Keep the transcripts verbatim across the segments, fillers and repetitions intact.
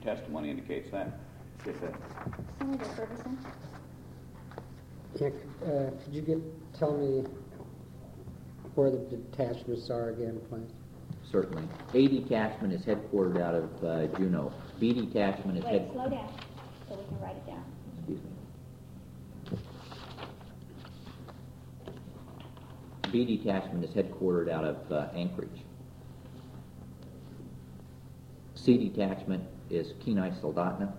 testimony indicates that. Yes, sir. Senator Ferguson? Yeah, uh, could you get, tell me where the detachments are again, please? Certainly. A detachment is headquartered out of uh, Juneau. B detachment is Wait, head. slow down so we can write it down. Excuse me. B detachment is headquartered out of uh, Anchorage. C detachment is Kenai Soldotna.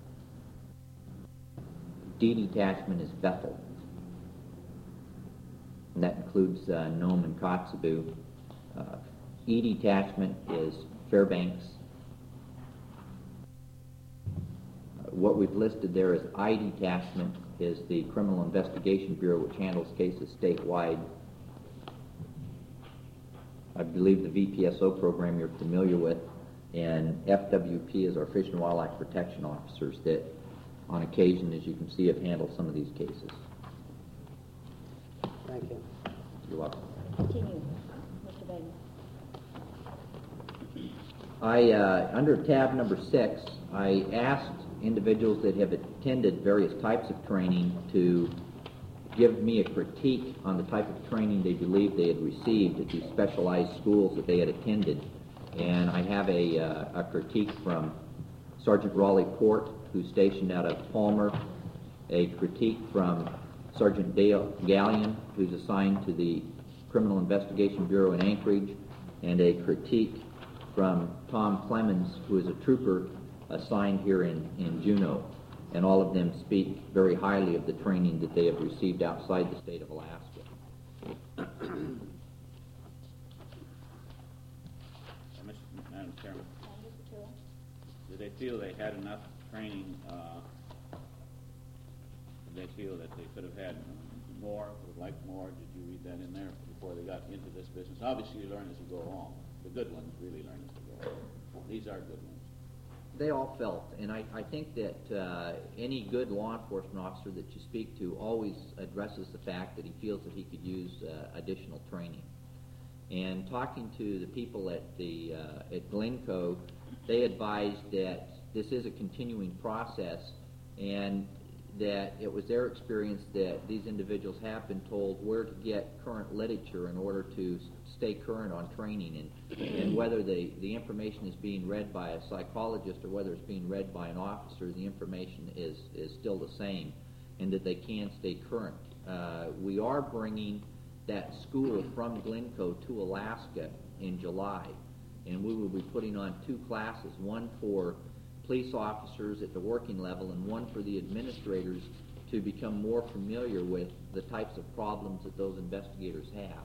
D detachment is Bethel. And that includes uh, Nome and Kotzebue. Uh, E detachment is Fairbanks. Uh, what we've listed there as I detachment is the Criminal Investigation Bureau, which handles cases statewide. I believe the V P S O program you're familiar with, and F W P is our Fish and Wildlife Protection Officers that, on occasion, as you can see, have handled some of these cases. Thank you. You're welcome. Continue, Mister Bailey. I, uh, under tab number six, I asked individuals that have attended various types of training to give me a critique on the type of training they believed they had received at these specialized schools that they had attended. And I have a, uh, a critique from Sergeant Raleigh Port, who's stationed out of Palmer, a critique from Sergeant Dale Gallion, who's assigned to the Criminal Investigation Bureau in Anchorage, and a critique from Tom Clemens, who is a trooper assigned here in, in Juneau. And all of them speak very highly of the training that they have received outside the state of Alaska. Madam Chairman, did they feel they had enough training? Uh, did they feel that they could have had more, would like more? Did you read that in there before they got into this business? Obviously, you learn as you go along. The good ones really learn as they go along. These are good ones. They all felt, and I, I think that uh, any good law enforcement officer that you speak to always addresses the fact that he feels that he could use uh, additional training. And talking to the people at the uh, at Glencoe, they advised that this is a continuing process, and that it was their experience that these individuals have been told where to get current literature in order to stay current on training, and, and whether the, the information is being read by a psychologist or whether it's being read by an officer, the information is, is still the same, and that they can stay current. Uh, we are bringing that school from Glencoe to Alaska in July, and we will be putting on two classes, one for police officers at the working level and one for the administrators to become more familiar with the types of problems that those investigators have.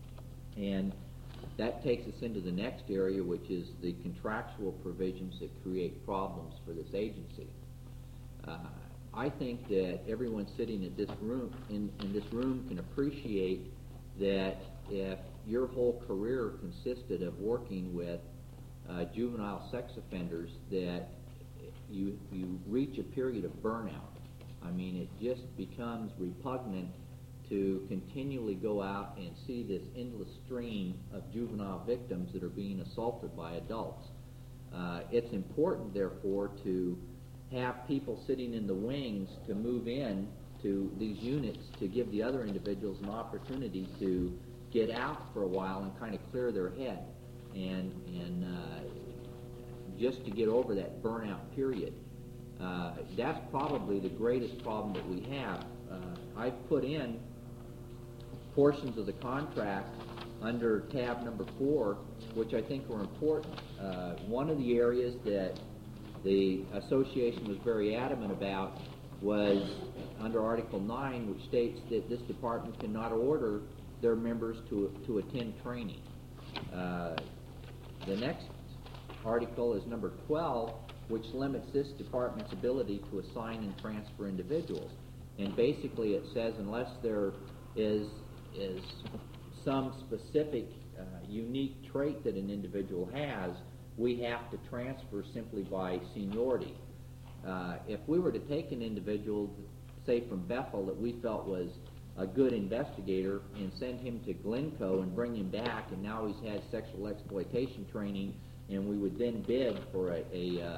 And that takes us into the next area, which is the contractual provisions that create problems for this agency. Uh, I think that everyone sitting at this room, in, in this room can appreciate that if your whole career consisted of working with uh, juvenile sex offenders, that you you reach a period of burnout. I mean, it just becomes repugnant to continually go out and see this endless stream of juvenile victims that are being assaulted by adults. Uh, it's important, therefore, to have people sitting in the wings to move in to these units to give the other individuals an opportunity to get out for a while and kind of clear their head and, and uh, just to get over that burnout period. Uh, that's probably the greatest problem that we have. Uh, I've put in portions of the contract under tab number four, which I think are important. Uh, one of the areas that the association was very adamant about was under Article nine, which states that this department cannot order their members to, to attend training. Uh, the next article is number twelve, which limits this department's ability to assign and transfer individuals. And basically it says unless there is, is some specific uh, unique trait that an individual has, we have to transfer simply by seniority. Uh, if we were to take an individual, say from Bethel, that we felt was a good investigator and send him to Glencoe and bring him back, and now he's had sexual exploitation training, and we would then bid for a, a uh,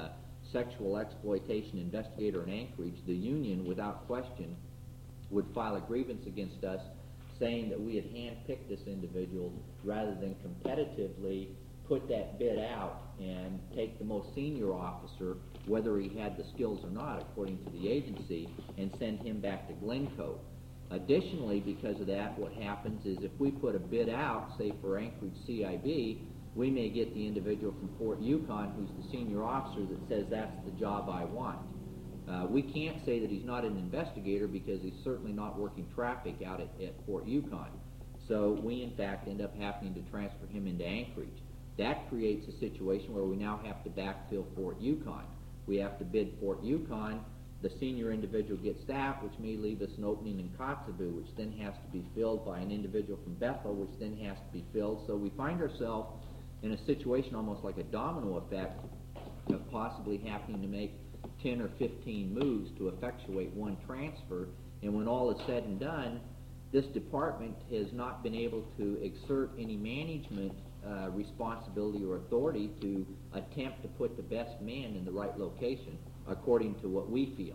sexual exploitation investigator in Anchorage, the union, without question, would file a grievance against us saying that we had handpicked this individual rather than competitively put that bid out and take the most senior officer, whether he had the skills or not, according to the agency, and send him back to Glencoe. Additionally, because of that, what happens is if we put a bid out, say for Anchorage C I B, we may get the individual from Fort Yukon who's the senior officer that says that's the job I want. Uh, we can't say that he's not an investigator because he's certainly not working traffic out at, at Fort Yukon. So we, in fact, end up having to transfer him into Anchorage. That creates a situation where we now have to backfill Fort Yukon. We have to bid Fort Yukon. The senior individual gets that, which may leave us an opening in Kotzebue, which then has to be filled by an individual from Bethel, which then has to be filled. So we find ourselves in a situation almost like a domino effect of possibly having to make ten or fifteen moves to effectuate one transfer. And when all is said and done, this department has not been able to exert any management uh, responsibility or authority to attempt to put the best man in the right location, according to what we feel.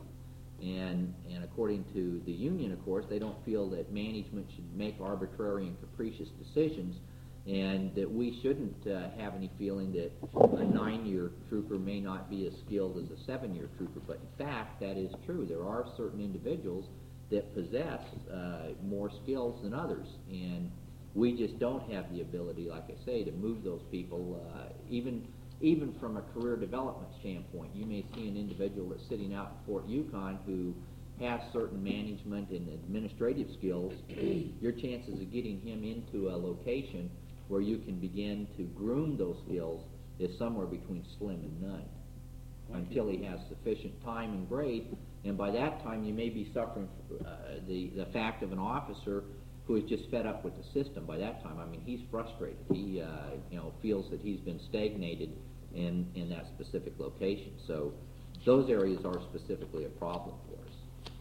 And, and according to the union, of course, they don't feel that management should make arbitrary and capricious decisions, and that we shouldn't uh, have any feeling that a nine-year trooper may not be as skilled as a seven-year trooper. But in fact, that is true. There are certain individuals that possess uh, more skills than others, and we just don't have the ability, like I say, to move those people, uh, even even from a career development standpoint. You may see an individual that's sitting out in Fort Yukon who has certain management and administrative skills. Your chances of getting him into a location where you can begin to groom those skills is somewhere between slim and none, until he has sufficient time and grade. And by that time, you may be suffering uh, the, the fact of an officer who is just fed up with the system. By that time, I mean, he's frustrated. He uh, you know, feels that he's been stagnated in, in that specific location. So those areas are specifically a problem for us.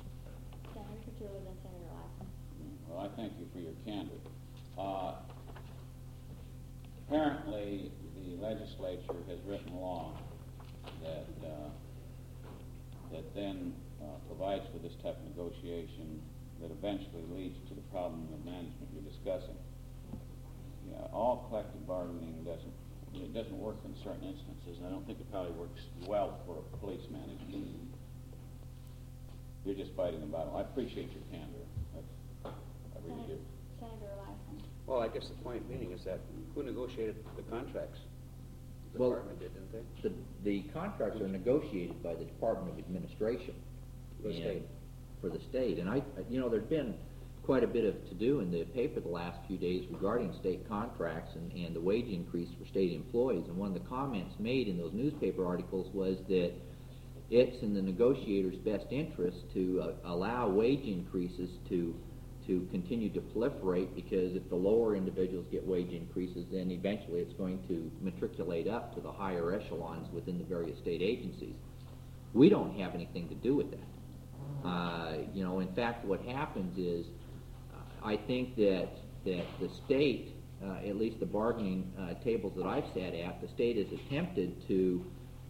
Senator Petrillo, then Senator Lassen. Well, I thank you for your candor. Uh, apparently, the legislature has written a law that uh, that then uh, provides for this type of negotiation that eventually leads to the problem of management you're discussing. Yeah, all collective bargaining doesn't it doesn't work in certain instances, and I don't think it probably works well for a police manager. You're just fighting a battle. I appreciate your candor. That's, I really do. Senator Lassen. Well, I guess the point being is that who negotiated the contracts? The Well, department did, didn't they? The, the contracts are negotiated by the Department of Administration. For the and- state. For the state. And I, you know, there's been quite a bit of to-do in the paper the last few days regarding state contracts and, and the wage increase for state employees. And one of the comments made in those newspaper articles was that it's in the negotiators' best interest to uh, allow wage increases to to continue to proliferate, because if the lower individuals get wage increases, then eventually it's going to matriculate up to the higher echelons within the various state agencies. We don't have anything to do with that. Uh, you know, in fact, what happens is, uh, I think that that the state, uh, at least the bargaining uh, tables that I've sat at, the state has attempted to,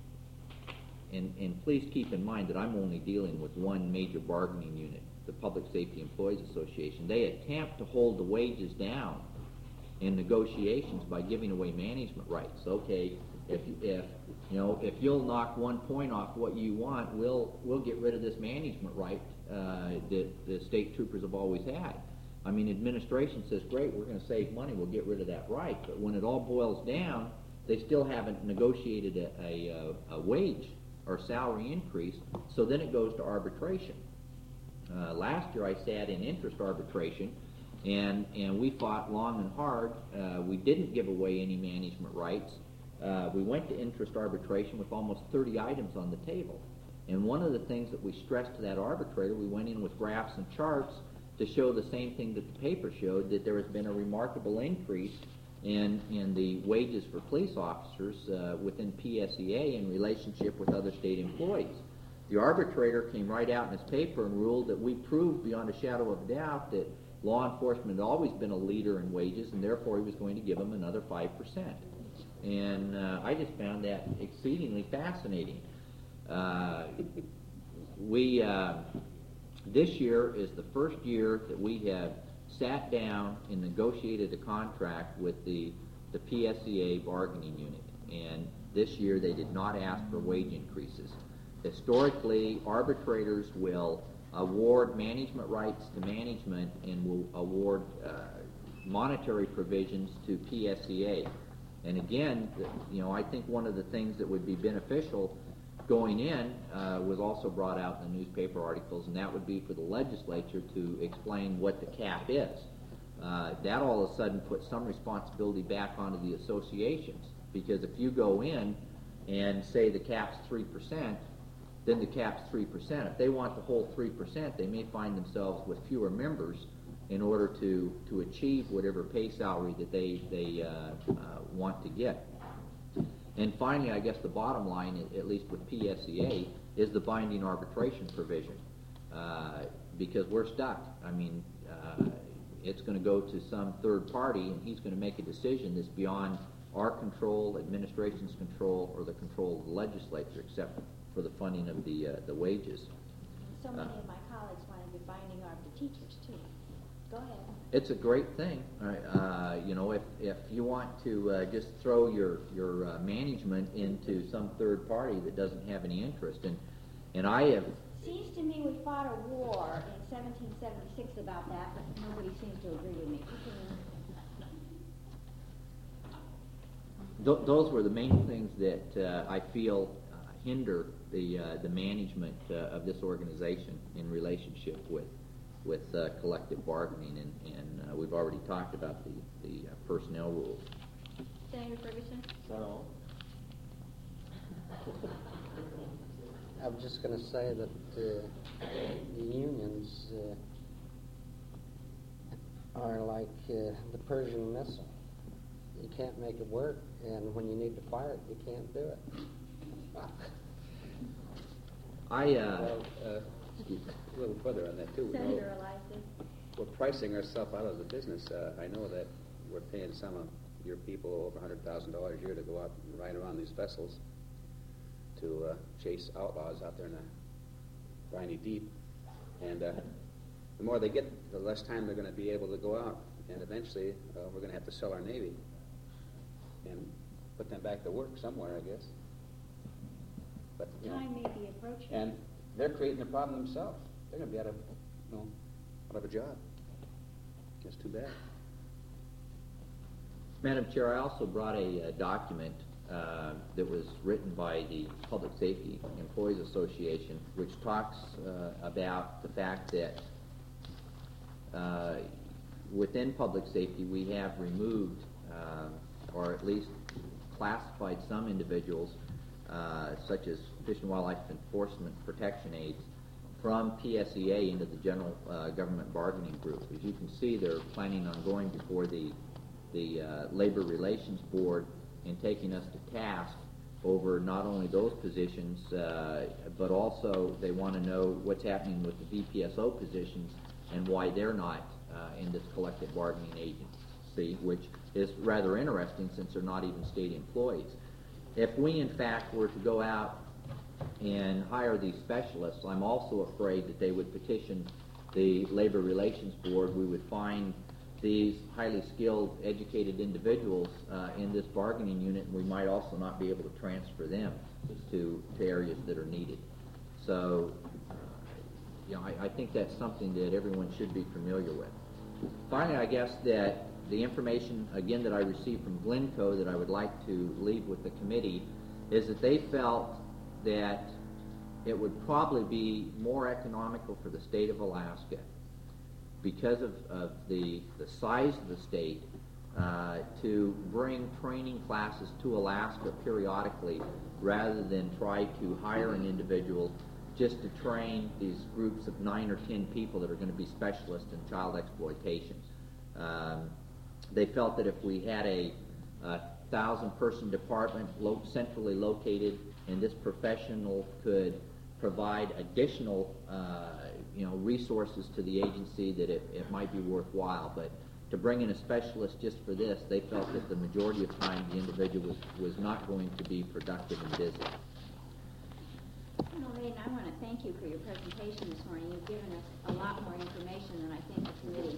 and, and please keep in mind that I'm only dealing with one major bargaining unit, the Public Safety Employees Association. They attempt to hold the wages down in negotiations by giving away management rights. Okay, if if you know if you'll knock one point off what you want, we'll we'll get rid of this management right uh, that the state troopers have always had. I mean, administration says, great, we're going to save money, we'll get rid of that right. But when it all boils down, they still haven't negotiated a, a, a wage or salary increase. So then it goes to arbitration. Uh, last year I sat in interest arbitration, and, and we fought long and hard. Uh, we didn't give away any management rights. Uh, we went to interest arbitration with almost thirty items on the table. And one of the things that we stressed to that arbitrator, we went in with graphs and charts to show the same thing that the paper showed, that there has been a remarkable increase in, in the wages for police officers uh, within P S E A in relationship with other state employees. The arbitrator came right out in his paper and ruled that we proved beyond a shadow of a doubt that law enforcement had always been a leader in wages, and therefore he was going to give them another five percent. And uh, I just found that exceedingly fascinating. Uh, we, uh, this year is the first year that we have sat down and negotiated a contract with the, the P S E A bargaining unit. And this year they did not ask for wage increases. Historically, arbitrators will award management rights to management and will award uh, monetary provisions to P S E A. And again, the, you know, I think one of the things that would be beneficial going in uh, was also brought out in the newspaper articles, and that would be for the legislature to explain what the cap is. Uh, that all of a sudden puts some responsibility back onto the associations, because if you go in and say the cap's three percent, then the cap's three percent. If they want the whole three percent, they may find themselves with fewer members in order to, to achieve whatever pay salary that they, they uh, uh, want to get. And finally, I guess the bottom line, at least with P S E A, is the binding arbitration provision, uh, because we're stuck. I mean, uh, it's going to go to some third party, and he's going to make a decision that's beyond our control, administration's control, or the control of the legislature, except for the funding of the uh, the wages. So many of my colleagues want to be binding arbiter teachers too. Go ahead. It's a great thing. Uh, you know, if, if you want to uh, just throw your, your uh, management into some third party that doesn't have any interest. And, and I have... Seems to me we fought a war in seventeen seventy-six about that, but nobody seems to agree with me. Th those were the main things that uh, I feel uh, hinder the, uh, the management uh, of this organization in relationship with with uh, collective bargaining, and, and uh, we've already talked about the, the uh, personnel rules. Senator Ferguson? So, I was just going to say that uh, the unions uh, are like uh, the Persian missile. You can't make it work, and when you need to fire it, you can't do it. I, uh, Well, uh, a little further on that too. We know Senator Elias? we're pricing ourselves out of the business. Uh, I know that we're paying some of your people over one hundred thousand dollars a year to go out and ride around these vessels to uh, chase outlaws out there in the briny deep. And uh, the more they get, the less time they're going to be able to go out. And eventually, uh, we're going to have to sell our Navy and put them back to work somewhere, I guess. But, you know, Time may be approaching. and they're creating the problem themselves. They're going to be out of, you know, out of a job. That's too bad. Madam Chair, I also brought a, uh document uh, that was written by the Public Safety Employees Association, which talks uh, about the fact that uh, within public safety we have removed, uh, or at least classified some individuals, uh, such as Fish and Wildlife Enforcement Protection Aides, from P S E A into the General uh, Government Bargaining Group. As you can see, they're planning on going before the the uh, Labor Relations Board and taking us to task over not only those positions, uh, but also they want to know what's happening with the V P S O positions and why they're not uh, in this collective bargaining agency, which is rather interesting since they're not even state employees. If we, in fact, were to go out and hire these specialists, I'm also afraid that they would petition the Labor Relations Board. We would find these highly skilled, educated individuals uh, in this bargaining unit, and we might also not be able to transfer them to, to areas that are needed. So, uh, you know, I, I think that's something that everyone should be familiar with. Finally, I guess that the information, again, that I received from Glencoe that I would like to leave with the committee is that they felt that it would probably be more economical for the state of Alaska, because of, of the, the size of the state, uh, to bring training classes to Alaska periodically rather than try to hire an individual just to train these groups of nine or ten people that are going to be specialists in child exploitation. Um, they felt that if we had a, a thousand-person department lo centrally located, and this professional could provide additional uh, you know, resources to the agency, that it, it might be worthwhile. But to bring in a specialist just for this, they felt that the majority of time the individual was, was not going to be productive and busy. Colonel Hayden, I want to thank you for your presentation this morning. You've given us a lot more information than I think the committee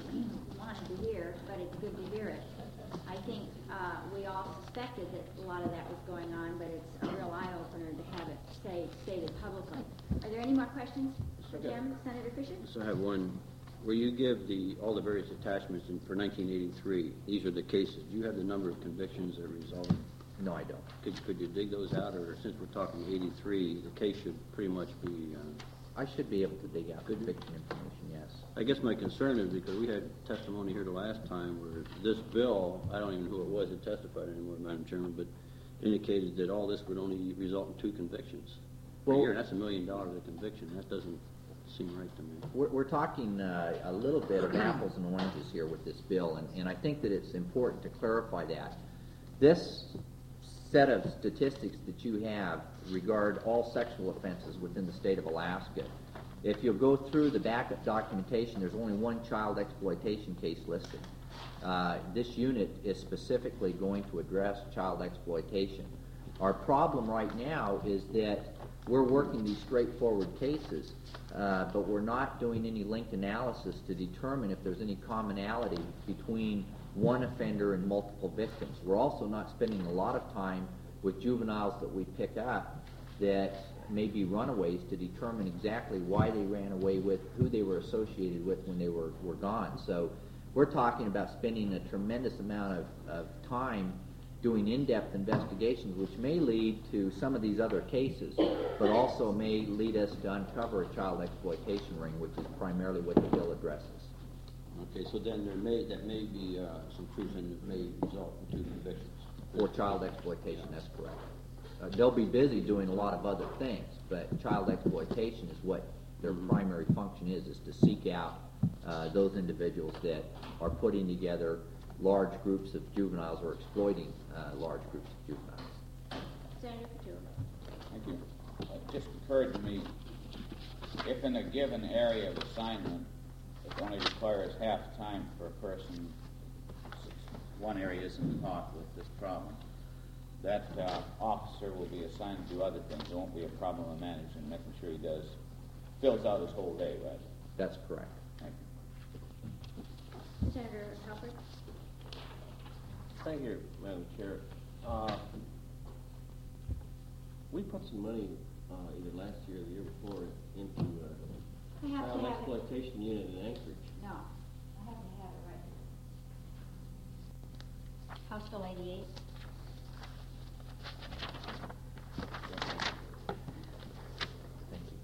wanted to hear, but it's good to hear it. I think uh, we all suspected that a lot of that was going on, but it's a real eye-opener to have it say, stated publicly. Are there any more questions for Jim, Senator Fisher? So I have one. Where you give the all the various attachments in, for nineteen eighty-three, these are the cases. Do you have the number of convictions that resulted? No, I don't. Could, could you dig those out, or since we're talking eighty-three, the case should pretty much be... Uh, I should be able to dig out conviction information, yes. I guess my concern is because we had testimony here the last time where this bill, I don't even know who it was that testified anymore, Madam Chairman, but indicated that all this would only result in two convictions. Well, a year, that's a million dollars a conviction. That doesn't seem right to me. We're, we're talking uh, a little bit of apples and oranges here with this bill, and, and I think that it's important to clarify that. This set of statistics that you have regard all sexual offenses within the state of Alaska. If you'll go through the backup documentation, there's only one child exploitation case listed. Uh, this unit is specifically going to address child exploitation. Our problem right now is that we're working these straightforward cases, uh, but we're not doing any linked analysis to determine if there's any commonality between one offender and multiple victims. We're also not spending a lot of time with juveniles that we pick up that may be runaways to determine exactly why they ran away with, who they were associated with when they were, were gone. So we're talking about spending a tremendous amount of, of time doing in-depth investigations, which may lead to some of these other cases, but also may lead us to uncover a child exploitation ring, which is primarily what the bill addresses. Okay, so then there may that may be uh, some treason that may result in two convictions. For child exploitation, that's correct. Uh, they'll be busy doing a lot of other things, but child exploitation is what their Mm-hmm. primary function is, is to seek out uh, those individuals that are putting together large groups of juveniles or exploiting uh, large groups of juveniles. Senator Couture. Thank you. It just occurred to me, if in a given area of assignment, it only requires half time for a person, one area isn't caught with this problem, that uh, officer will be assigned to do other things. There won't be a problem of managing, making sure he does, fills out his whole day, right? That's correct. Thank you. Senator Halpert. Thank you, Madam Chair. Uh, we put some money uh, either last year or the year before into uh, I have child to have it. exploitation unit in Anchorage. No, I happen to have it right here. House Bill eighty-eight. Thank you.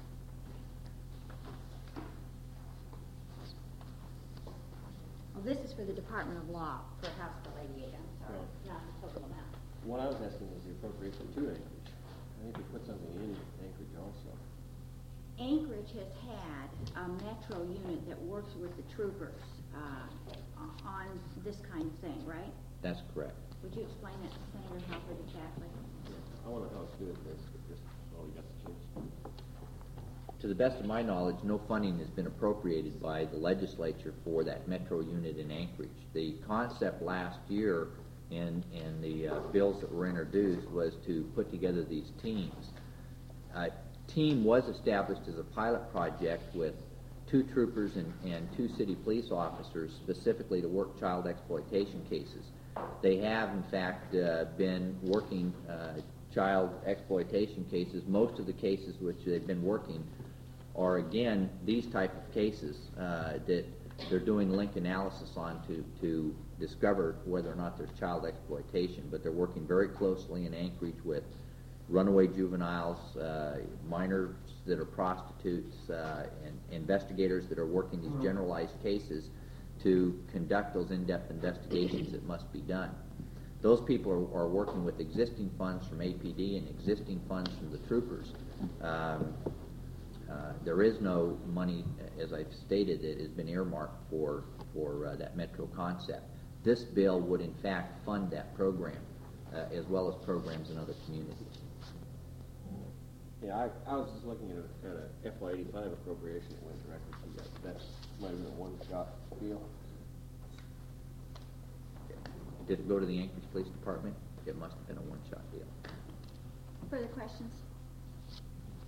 Well, this is for the Department of Law for House Bill eighty-eight, I'm sorry, Right. not the total amount. What I was asking was the appropriation to Anchorage. I think we put something in Anchorage also. Anchorage has had a metro unit that works with the troopers uh, on this kind of thing, right? That's correct. Would you explain that to Senator Halpert exactly? I want to know how to do it, this, but just all we got to change. To the best of my knowledge, no funding has been appropriated by the legislature for that metro unit in Anchorage. The concept last year in, in the uh, bills that were introduced was to put together these teams. A team was established as a pilot project with two troopers and, and two city police officers specifically to work child exploitation cases. They have, in fact, uh, been working uh, child exploitation cases. Most of the cases which they've been working are, again, these type of cases uh, that they're doing link analysis on to, to discover whether or not there's child exploitation. But they're working very closely in Anchorage with runaway juveniles, uh, minors that are prostitutes, uh, and investigators that are working these generalized cases to conduct those in-depth investigations that must be done. Those people are, are working with existing funds from A P D and existing funds from the troopers. Um, uh, there is no money, as I've stated, that has been earmarked for, for uh, that metro concept. This bill would in fact fund that program, uh, as well as programs in other communities. Yeah, I, I was just looking at a, at a F Y eighty-five appropriation that went directly to that. That might have been a one-shot deal. Did it go to the Anchorage Police Department? It must have been a one-shot deal. Further questions?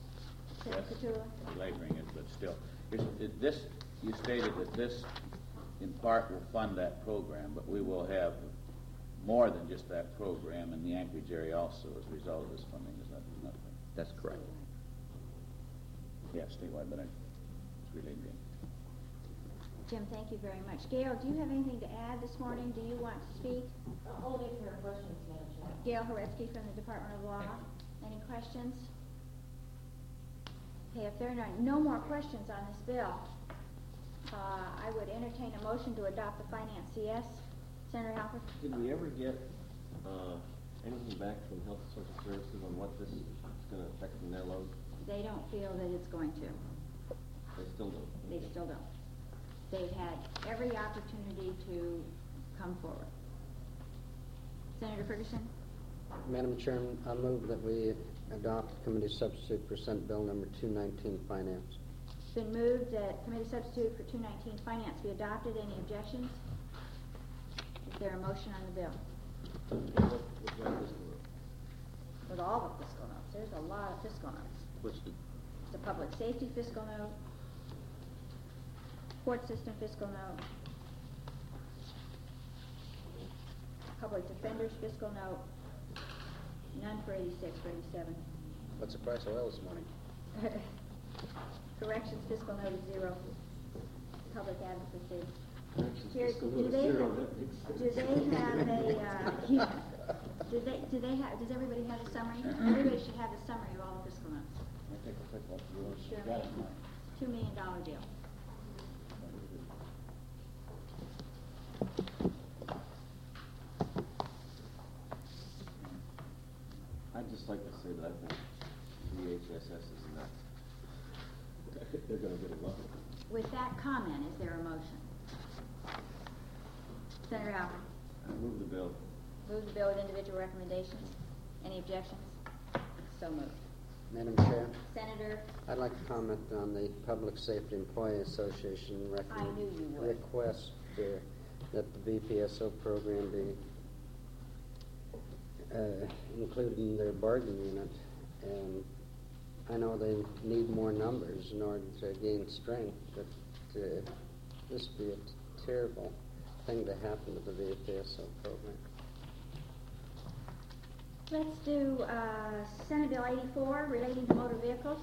Senator yes, Petula? belaboring it, but still. Is it this, you stated that this, in part, will fund that program, but we will have more than just that program in the Anchorage area also as a result of this funding, is that not right? That's correct. Yeah, statewide, but I, it's related. Jim, thank you very much. Gail, do you have anything to add this morning? Do you want to speak? Uh, Only if there are questions, Madam Chair. Gail Horetsky from the Department of Law. Any questions? Okay, if there are none- no more questions on this bill, uh, I would entertain a motion to adopt the Finance C S. Senator Halper? Did we ever get, uh, anything back from Health and Social Services on what this is gonna affect in their load? They don't feel that it's going to. They still don't. They still don't. They've had every opportunity to come forward. Senator Ferguson? Madam Chairman, I move that we adopt committee substitute for Senate Bill number two nineteen, Finance. It's been moved that committee substitute for two nineteen Finance be adopted. Any objections? Is there a motion on the bill? What, what's that this for? With all the fiscal notes. There's a lot of fiscal notes. What's the, The public safety fiscal note, court system fiscal note, public defender's fiscal note, none for eighty-six or eighty-seven. What's the price of oil this morning? Corrections fiscal note is zero. Public advocacy. Corrections Here, fiscal do note is they, zero. do they have a, uh, yeah, do they, do they have, does everybody have a summary? Everybody should have a summary of all the fiscal notes. I take a quick look. You Sure. got it, Mike. Two million dollar deal. I'd just like to say that I think D H S S is not, they're gonna get a lot. With that comment, is there a motion? Senator Halper? I move the bill. Move the bill with individual recommendations. Any objections? So moved. Madam Chair, Senator, I'd like to comment on the Public Safety Employee Association I knew you recommend, would. request uh, that the B P S O program be uh, included in their bargaining unit. And I know they need more numbers in order to gain strength, but uh, this would be a terrible thing to happen to the B P S O program. let's do uh, Senate Bill eighty-four relating to motor vehicles.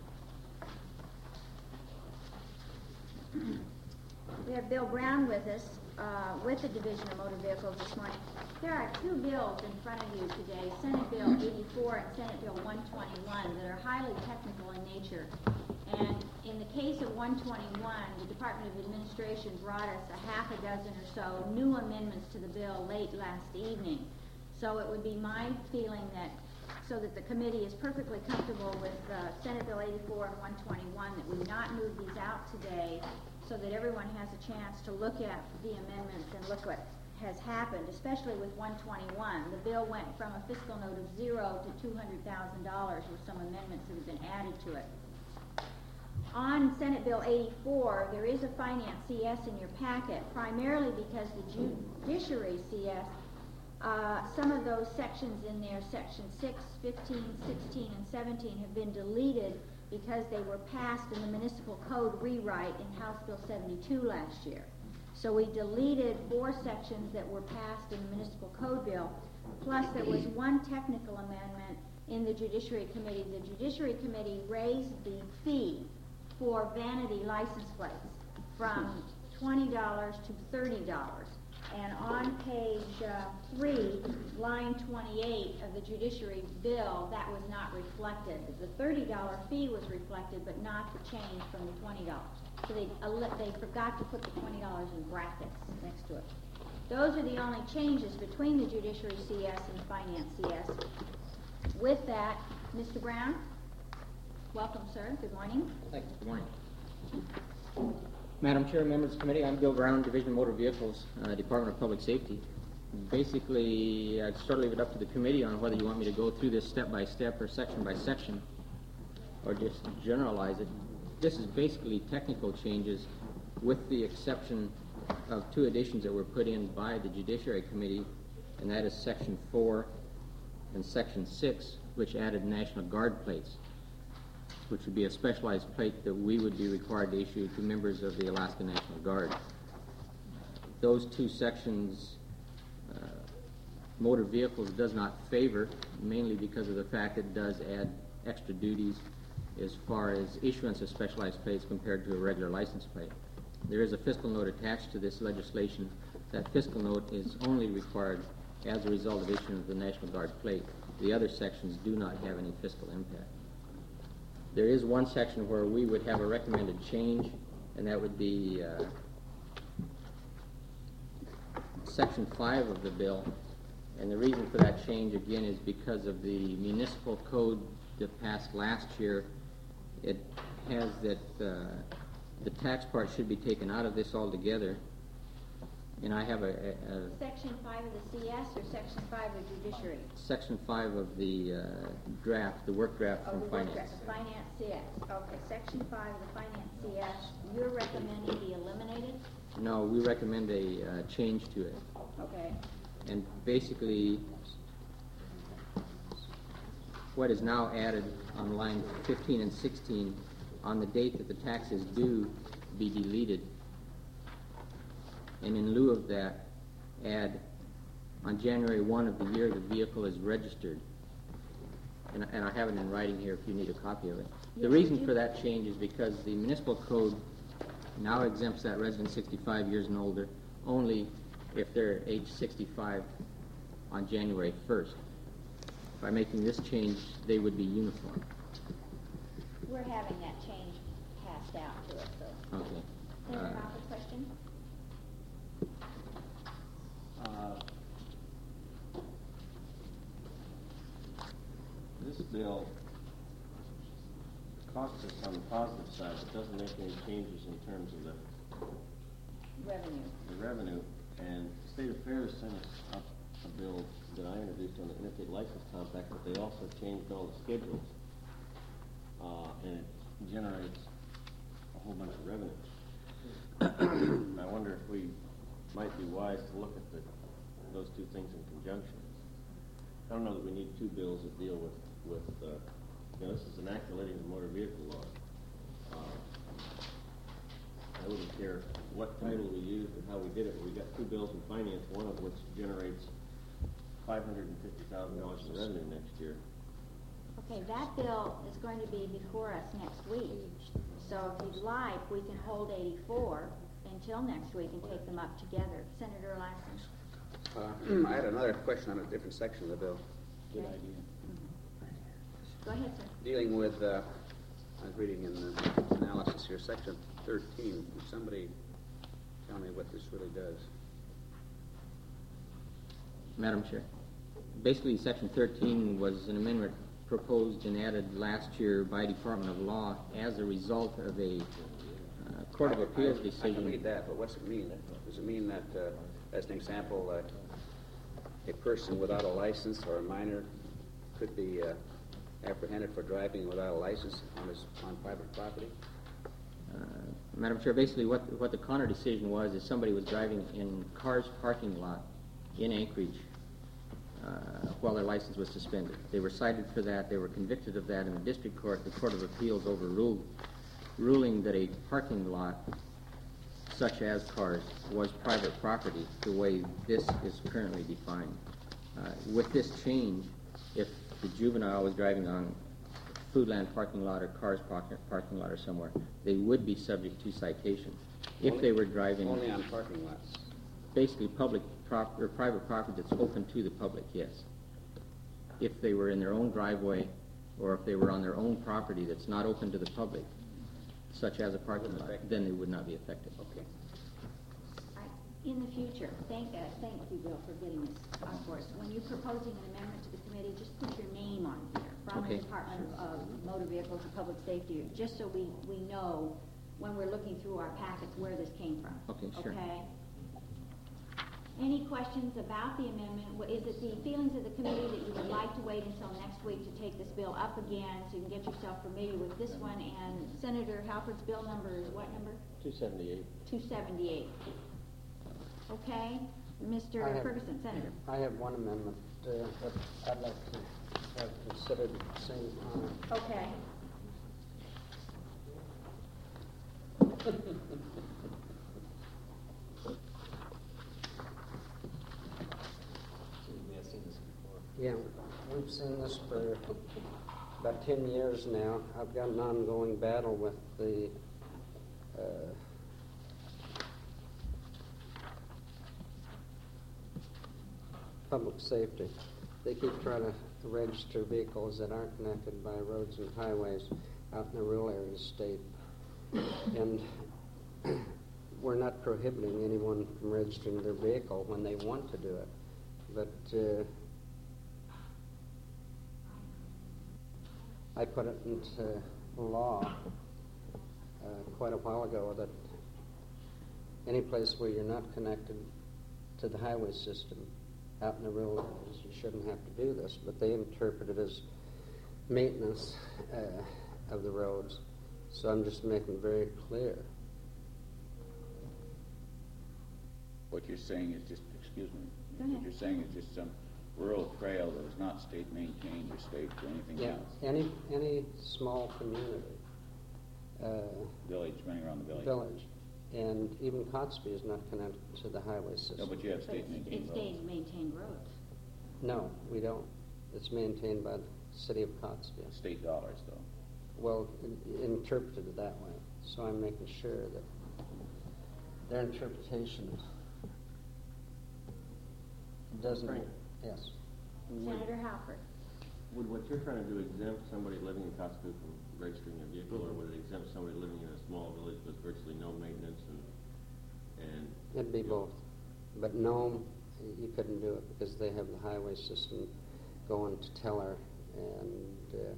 We have Bill Brown with us, uh, with the Division of Motor Vehicles this morning. There are two bills in front of you today, Senate Bill eighty-four and Senate Bill one twenty-one, that are highly technical in nature. And in the case of one twenty-one, the Department of Administration brought us a half a dozen or so new amendments to the bill late last evening. So it would be my feeling that, so that the committee is perfectly comfortable with uh, Senate Bill eighty-four and one twenty-one, that we not move these out today, so that everyone has a chance to look at the amendments and look what has happened, especially with one twenty-one. The bill went from a fiscal note of zero to two hundred thousand dollars with some amendments that have been added to it. On Senate Bill eighty-four, there is a Finance C S in your packet, primarily because the Judiciary C S, uh, some of those sections in there, Section six, fifteen, sixteen, and seventeen, have been deleted because they were passed in the Municipal Code rewrite in House Bill seventy-two last year. So we deleted four sections that were passed in the Municipal Code bill, plus there was one technical amendment in the Judiciary Committee. The Judiciary Committee raised the fee for vanity license plates from twenty dollars to thirty dollars. And on page uh, three, line twenty-eight of the Judiciary bill, that was not reflected. The thirty dollar fee was reflected, but not the change from the twenty dollars. So they, uh, they forgot to put the twenty dollars in brackets next to it. Those are the only changes between the Judiciary C S and the Finance C S. With that, Mister Brown, welcome, sir. Good morning. Thank you. Good morning. Madam Chair, members of the committee, I'm Bill Brown, Division of Motor Vehicles, uh, Department of Public Safety. Basically, I'd sort of leave it up to the committee on whether you want me to go through this step by step or section by section, or just generalize it. This is basically technical changes, with the exception of two additions that were put in by the Judiciary Committee, and that is Section four and Section six, which added National Guard plates. which would be a specialized plate that we would be required to issue to members of the Alaska National Guard. Those two sections, uh, motor vehicles does not favor, mainly because of the fact it does add extra duties as far as issuance of specialized plates compared to a regular license plate. There is a fiscal note attached to this legislation. That fiscal note is only required as a result of issuing of the National Guard plate. The other sections do not have any fiscal impact. There is one section where we would have a recommended change, and that would be uh, Section five of the bill. And the reason for that change, again, is because of the municipal code that passed last year. It has that uh, the tax part should be taken out of this altogether. And I have a, a, a Section five of the C S or Section five of Judiciary? Section five of the uh, draft, the work draft Oh, from the work Finance. draft, the Finance C S. Okay, Section five of the Finance C S, you're recommending be eliminated? No, we recommend a uh, change to it. Okay. And basically, what is now added on line fifteen and sixteen, on the date that the tax is due, be deleted. And in lieu of that, add, on January first of the year, the vehicle is registered. And, and I have it in writing here if you need a copy of it. The Yes, reason you for do. that change is because the municipal code now exempts that resident sixty-five years and older only if they're age sixty-five on January first. By making this change, they would be uniform. We're having that change passed out to us, so. Okay. Senator Uh, Hopper, question? Uh, This bill costs us on the positive side, but doesn't make any changes in terms of the, Revenue. the revenue. And State Affairs sent us up a bill that I introduced on the Interstate License Compact, but they also changed all the schedules. Uh, and it generates a whole bunch of revenue. I wonder if we might be wise to look at the, those two things in conjunction. I don't know that we need two bills that deal with, with uh, you know, this is an act relating to motor vehicle law. Uh, I wouldn't care what title we used or how we did it, but we got two bills in finance, one of which generates five hundred fifty thousand dollars in revenue next year. Okay, that bill is going to be before us next week. So if you'd like, we can hold eighty-four until next week and take them up together. Senator Lassen? Uh, I had another question on a different section of the bill. Good idea. Go ahead, sir. Dealing with, uh, I was reading in the analysis here, section thirteen. Would somebody tell me what this really does? Madam Chair, basically Section thirteen was an amendment proposed and added last year by Department of Law as a result of a uh, Court of I- Appeals I, decision. I can read that, but what's it mean? Does it mean that, uh, as an example, uh, a person without a license or a minor could be uh, apprehended for driving without a license on his on private property? Uh, Madam Chair, basically what, what the Connor decision was is somebody was driving in Carr's parking lot in Anchorage uh, while their license was suspended. They were cited for that. They were convicted of that in the district court. The Court of Appeals overruled, ruling that a parking lot such as Carr's was private property the way this is currently defined. Uh, with this change, if the juvenile was driving on Foodland parking lot or Carr's parking, parking lot or somewhere, they would be subject to citation. If Only- they were driving Only on parking lots. basically public prop, or private property that's open to the public, yes. If they were in their own driveway or if they were on their own property that's not open to the public, such as a parking lot, then they would not be affected. Okay. I- In the future, thank, uh, thank you, Bill, for getting this up for us. When you're proposing an amendment to the committee, just put your name on here from the Okay. Department of Motor Vehicles and Public Safety, just so we, we know when we're looking through our packets where this came from. Okay, sure. Okay? Any questions about the amendment? Wha- Is it the feelings of the committee that you would like to wait until next week to take this bill up again so you can get yourself familiar with this one? And Senator Halford's bill number is what number? Two seventy-eight. two seventy-eight. Okay? Mister I have- Ferguson, Senator. I have one amendment uh, that I'd like to have considered at the same time. Okay. seen this for about ten years now. I've got an ongoing battle with the uh, public safety. They keep trying to register vehicles that aren't connected by roads and highways out in the rural areas of the state. And we're not prohibiting anyone from registering their vehicle when they want to do it. But uh, I put it into law uh, quite a while ago that any place where you're not connected to the highway system out in the rural areas, you shouldn't have to do this. But they interpret it as maintenance uh, of the roads. So I'm just making it very clear. What you're saying is just, excuse me, Go what ahead. you're saying is just some rural trail that is not state maintained or state or anything Yeah, else. any any small community, uh, Village, running around the village. village, and even Cotsby is not connected to the highway system. No, but you have But state it's, maintained it's roads. state maintained roads. No, we don't. It's maintained by the city of Cotsby. State dollars, though. Well, in, interpreted that way. So I'm making sure that their interpretation doesn't. Frank. Yes. Senator Halpert. Would what you're trying to do exempt somebody living in Kotzebue from registering a vehicle, or would it exempt somebody living in a small village with virtually no maintenance and, and? It'd be both. But no, you couldn't do it because they have the highway system going to Teller and. Uh,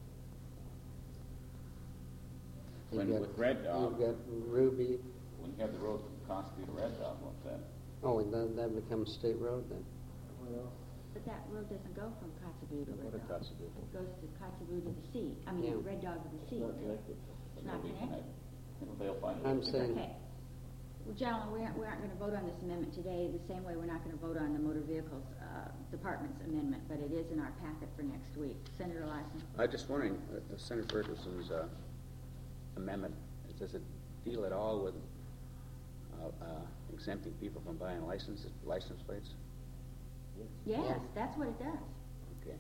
When you've with Red Dog, You've got Ruby. when you have the road from Cospey to Red Dog, what's that? Oh, and then that becomes state road then. But that road doesn't go from Kotzebue to What Red a Dog. Kotzebue. It goes to Kotzebue to the sea. I mean, Yeah. Red Dog to the sea. Not connected. It's not It'll be connected. It'll- They'll find it. I'm It's saying, okay. Well, gentlemen, we aren't, we aren't going to vote on this amendment today, the same way we're not going to vote on the motor vehicles uh, department's amendment, but it is in our packet for next week. Senator Lyson. I'm just wondering, uh, uh, Senator Ferguson's uh, amendment, does it deal at all with uh, uh, exempting people from buying licenses, license plates? Yes, Yeah. that's what it does. Okay.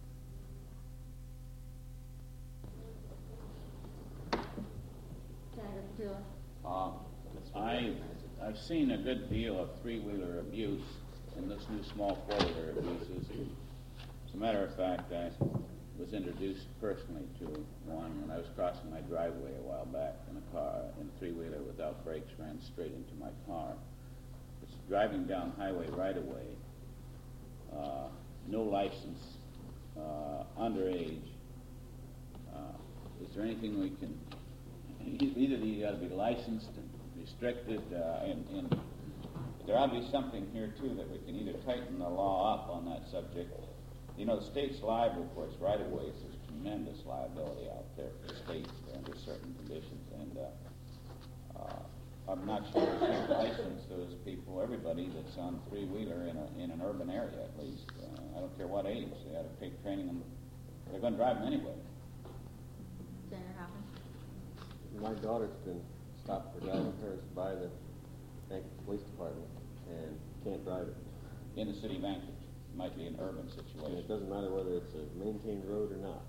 Senator Petula. Uh, I, I've seen a good deal of three-wheeler abuse in this new small four-wheeler abuses. As a matter of fact, I was introduced personally to one when I was crossing my driveway a while back in a car, in a three-wheeler without brakes, ran straight into my car. It's driving down highway right away, uh, no license, uh, underage. Uh, is there anything we can, either you got to be licensed and restricted, uh, and, and there ought to be something here too that we can either tighten the law up on that subject. You know, the state's liable for its right-of-ways. There's tremendous liability out there for the state under certain conditions, and uh, uh, I'm not sure we should license those people, everybody that's on three-wheeler in, a, in an urban area at least. Uh, I don't care what age. They ought to take training them. They're going to drive them anyway. Senator Hoffman. My daughter's been stopped for driving hers by the Anchorage Police Department and can't drive it. In the city of Anchorage. Might be an urban And situation. it doesn't matter whether it's a maintained road or not.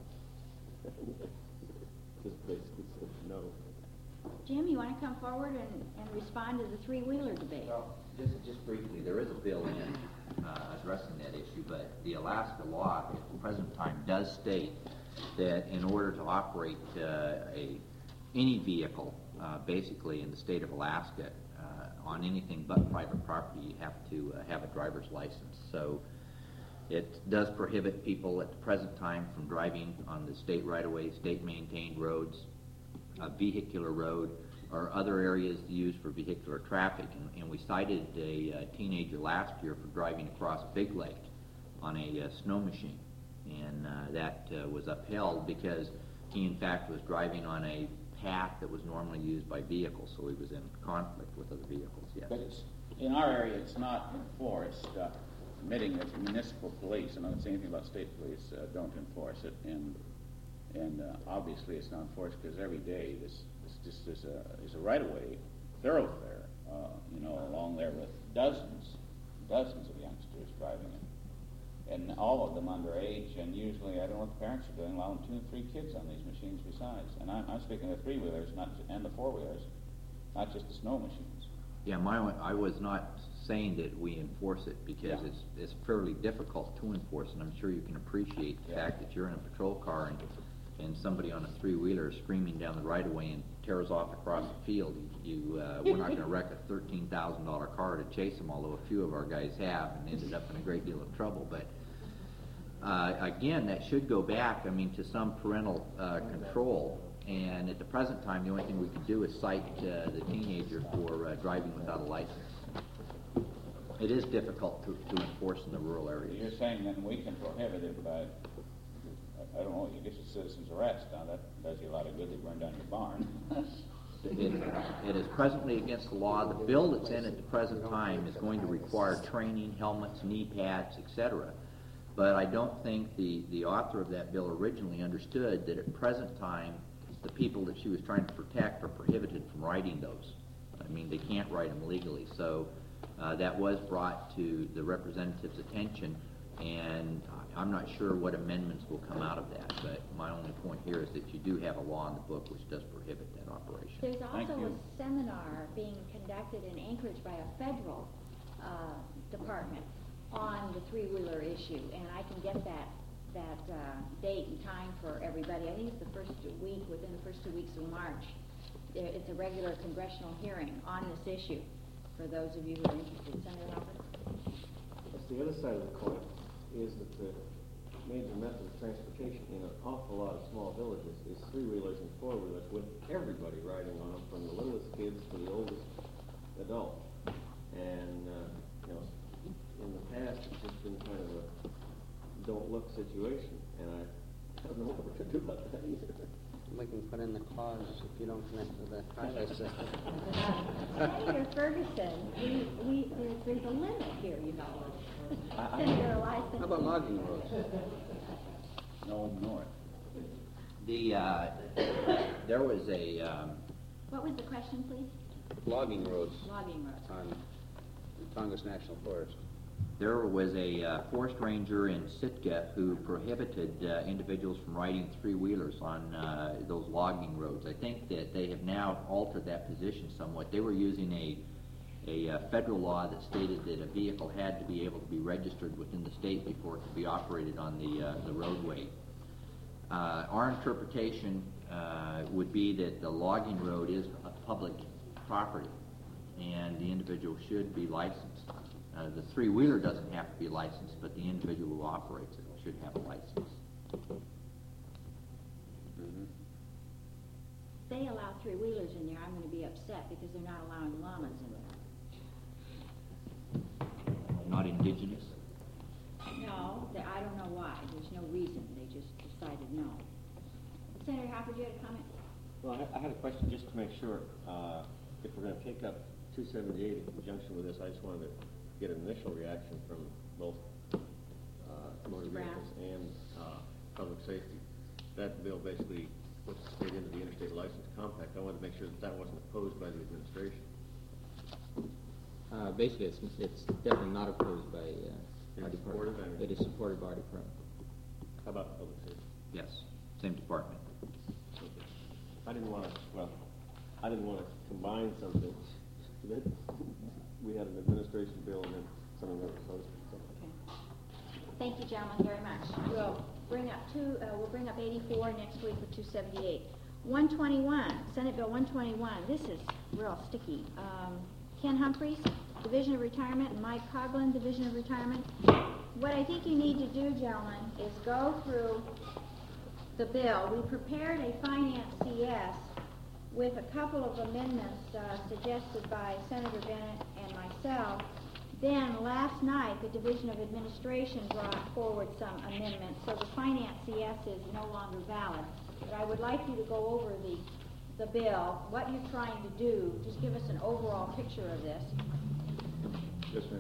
Just basically said no. Jim, you want to come forward and, and respond to the three-wheeler debate? Well, just, just briefly, there is a bill in uh, addressing that issue, but the Alaska law at the present time does state that in order to operate uh, a any vehicle, uh, basically in the state of Alaska, uh, on anything but private property, you have to uh, have a driver's license. So it does prohibit people at the present time from driving on the state right-of-way, state-maintained roads, a vehicular road, or other areas used for vehicular traffic. And, and we cited a uh, teenager last year for driving across Big Lake on a uh, snow machine. And uh, that uh, was upheld because he, in fact, was driving on a path that was normally used by vehicles, so he was in conflict with other vehicles, yes. But it's, in our area, it's not enforced. Uh, admitting that municipal police, and I don't say anything about state police, uh, don't enforce it, and and uh, obviously it's not enforced because every day this, this just is a is a right-of-way thoroughfare, uh, you know, along there with dozens, dozens of youngsters driving it. and all of them underage, and usually, I don't know what the parents are doing, allowing two and three kids on these machines besides. And I'm, I'm speaking of three-wheelers, not, and the four-wheelers, not just the snow machines. Yeah, my, one- I was not saying that we enforce it, because Yeah. it's, it's fairly difficult to enforce, and I'm sure you can appreciate the Yeah. fact that you're in a patrol car and, and somebody on a three-wheeler is screaming down the right-of-way and tears off across the field. You, uh, we're not gonna wreck a thirteen thousand dollar car to chase them, although a few of our guys have and ended up in a great deal of trouble, but Uh, again, that should go back, I mean, to some parental uh, control. And at the present time, the only thing we can do is cite uh, the teenager for uh, driving without a license. It is difficult to, to enforce in the rural areas. You're saying then we can prohibit it by, I don't know, you get a citizen's arrest. Now, that does you a lot of good. They burn down your barn. It, it is presently against the law. The bill that's in at the present time is going to require training, helmets, knee pads, et cetera. But I don't think the, the author of that bill originally understood that at present time, the people that she was trying to protect are prohibited from riding those. I mean, they can't ride them legally. So uh, that was brought to the representative's attention, and I'm not sure what amendments will come out of that. But my only point here is that you do have a law in the book which does prohibit that operation. There's Thank also you. a seminar being conducted in Anchorage by a federal uh, department on the three-wheeler issue, and I can get that that uh, date and time for everybody. I think it's the first week, within the first two weeks of March. There, it's a regular congressional hearing on this issue for those of you who are interested. Senator Albert? That's the other side of the coin, is that the major method of transportation in an awful lot of small villages is three-wheelers and four-wheelers, with everybody riding on them, from the littlest kids to the oldest adult. And, uh, you know, in the past, it's just been kind of a don't-look situation, and I, I don't know what we're going to do about that either. We can put in the clause if you don't connect to the highway system. Senator Ferguson, we, we, there's, there's a limit here, you know. Senator Elias. How about logging roads? No north. The, uh, there was a, um, What was the question, please? Logging roads Logging roads. on Tongass National Forest. there was a uh, forest ranger in Sitka who prohibited uh, individuals from riding three-wheelers on uh, those logging roads. I think that they have now altered that position somewhat. They were using a, a uh, federal law that stated that a vehicle had to be able to be registered within the state before it could be operated on the, uh, the roadway. Uh, our interpretation uh, would be that the logging road is a public property, and the individual should be licensed. Uh, the three-wheeler doesn't have to be licensed, but the individual who operates it should have a license. Mm-hmm. If they allow three-wheelers in there, I'm going to be upset because they're not allowing llamas in there. Not indigenous? No, they, I don't know why. There's no reason. They just decided no. Senator Hopper, do you have a comment? Well, I, I had a question just to make sure. Uh, if we're going to take up two seventy-eight in conjunction with this, I just wanted to get an initial reaction from both uh, motor Brown. vehicles and uh, public safety. That bill basically puts the state into the interstate license compact. I wanted to make sure that that wasn't opposed by the administration. Uh, basically, it's, it's definitely not opposed by uh, our It's department. supported, I mean. It is supported by our department. How about public safety? Yes, same department. Okay. I didn't want to, well, I didn't want to combine something that we had an administration bill and then something that was opposed. So. Okay. Thank you, gentlemen, very much. We'll bring up two. Uh, we'll bring up eighty-four next week for two seventy-eight. one twenty-one, Senate Bill one twenty-one. This is real sticky. Um, Ken Humphreys, Division of Retirement, and Mike Coughlin, Division of Retirement. What I think you need to do, gentlemen, is go through the bill. We prepared a Finance C S with a couple of amendments uh, suggested by Senator Bennett and myself. Then last night, the Division of Administration brought forward some amendments, so the Finance C S is no longer valid. But I would like you to go over the the bill, what you're trying to do. Just give us an overall picture of this. Yes, ma'am.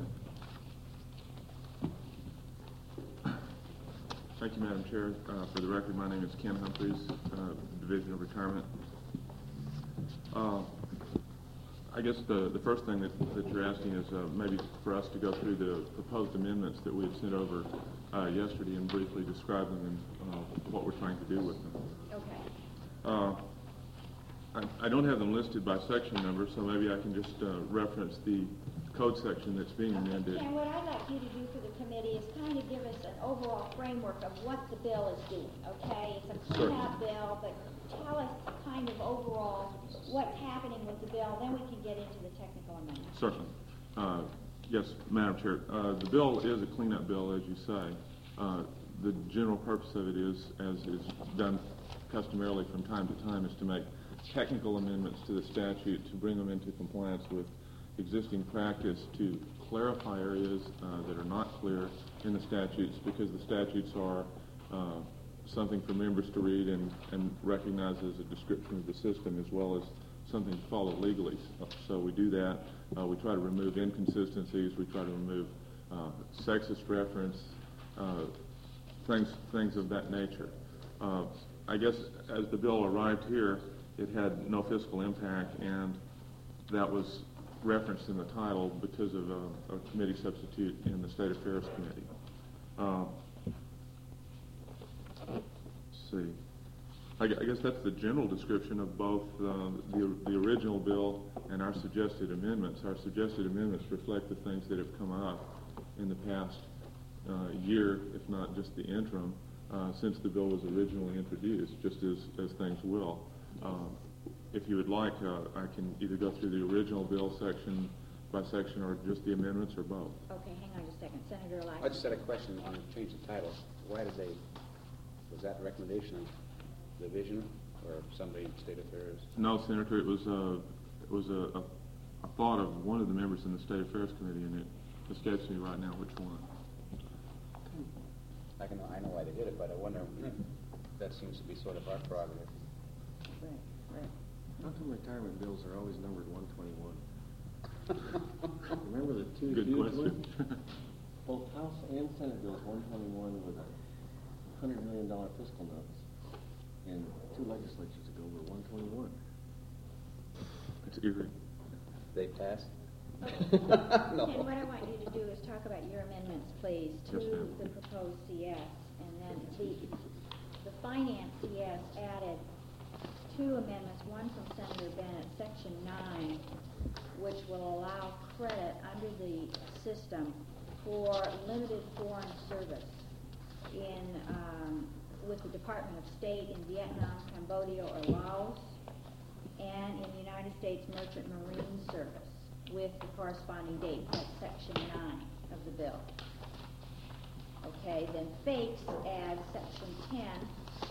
Thank you, Madam Chair. Uh, for the record, my name is Ken Humphreys, uh, Division of Retirement. Uh, I guess the, the first thing that, that you're asking is uh, maybe for us to go through the proposed amendments that we had sent over uh, yesterday and briefly describe them and uh, what we're trying to do with them. Okay. Uh, I, I don't have them listed by section number, so maybe I can just uh, reference the code section that's being amended. And what I'd like you to do for the committee is kind of give us an overall framework of what the bill is doing, okay? It's a clean-up bill, but tell us kind of overall what's happening with the bill, then we can get into the technical amendments. Certainly. Uh, yes, Madam Chair. Uh, the bill is a cleanup bill, as you say. Uh, the general purpose of it is, as is done customarily from time to time, is to make technical amendments to the statute to bring them into compliance with existing practice, to clarify areas uh, that are not clear in the statutes, because the statutes are uh, something for members to read and, and recognize as a description of the system, as well as something to follow legally. So we do that. Uh, we try to remove inconsistencies. We try to remove uh, sexist reference, uh, things things of that nature. Uh, I guess as the bill arrived here, it had no fiscal impact, and that was referenced in the title because of a, a committee substitute in the State Affairs Committee. Uh, let's see. I, gu- I guess that's the general description of both uh, the, the original bill and our suggested amendments. Our suggested amendments reflect the things that have come up in the past uh, year, if not just the interim, uh, since the bill was originally introduced, just as, as things will. Um, if you would like, uh, I can either go through the original bill section by section or just the amendments or both. Okay, hang on just a second. Senator Elias. I just had a question on change the title. Why did they, was that a recommendation of the division or somebody in State Affairs? No, Senator, it was, a, it was a, a, a thought of one of the members in the State Affairs Committee, and it escapes me right now which one. I can I know why they did it, but I wonder, that seems to be sort of our prerogative. Right, right. How come retirement bills are always numbered one twenty-one? Remember the two Good huge question. ones? Both House and Senate bills, one twenty-one with a hundred million dollar fiscal notes, and two legislatures ago were one twenty-one. It's eerie. They passed? No. And what I want you to do is talk about your amendments, please, to Yes, ma'am. the proposed C S. And then the, the finance C S added two amendments, one from Senator Bennett, section nine, which will allow credit under the system for limited foreign service in um, with the Department of State in Vietnam, Cambodia, or Laos, and in the United States Merchant Marine Service with the corresponding date. That's section nine of the bill. Okay, then F A Q E adds section ten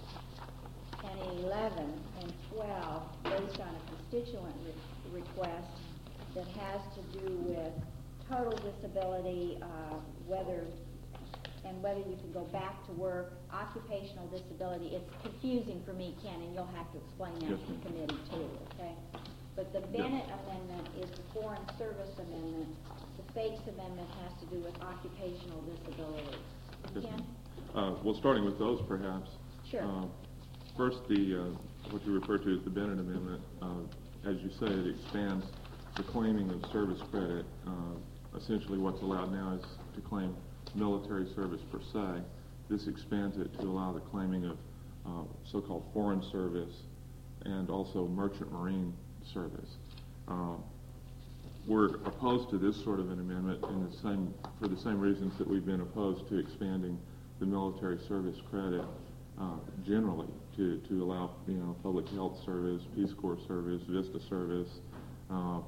and eleven and twelve based on a constituent re- request that has to do with total disability, uh, whether and whether you can go back to work, occupational disability. It's confusing for me, Ken, and you'll have to explain that Yes, to the ma'am. committee too, okay? But the Bennett amendment is the foreign service amendment. The F A Q E amendment has to do with occupational disability. Yes, Ken? ma'am. Uh, well, starting with those, perhaps. Sure. Uh, first, the uh, what you refer to as the Bennett Amendment. Uh, as you say, it expands the claiming of service credit. Uh, essentially, what's allowed now is to claim military service per se. This expands it to allow the claiming of uh, so-called foreign service and also merchant marine service. Uh, we're opposed to this sort of an amendment in the same, for the same reasons that we've been opposed to expanding the military service credit uh, generally to, to allow, you know, public health service, Peace Corps service, VISTA service. Uh,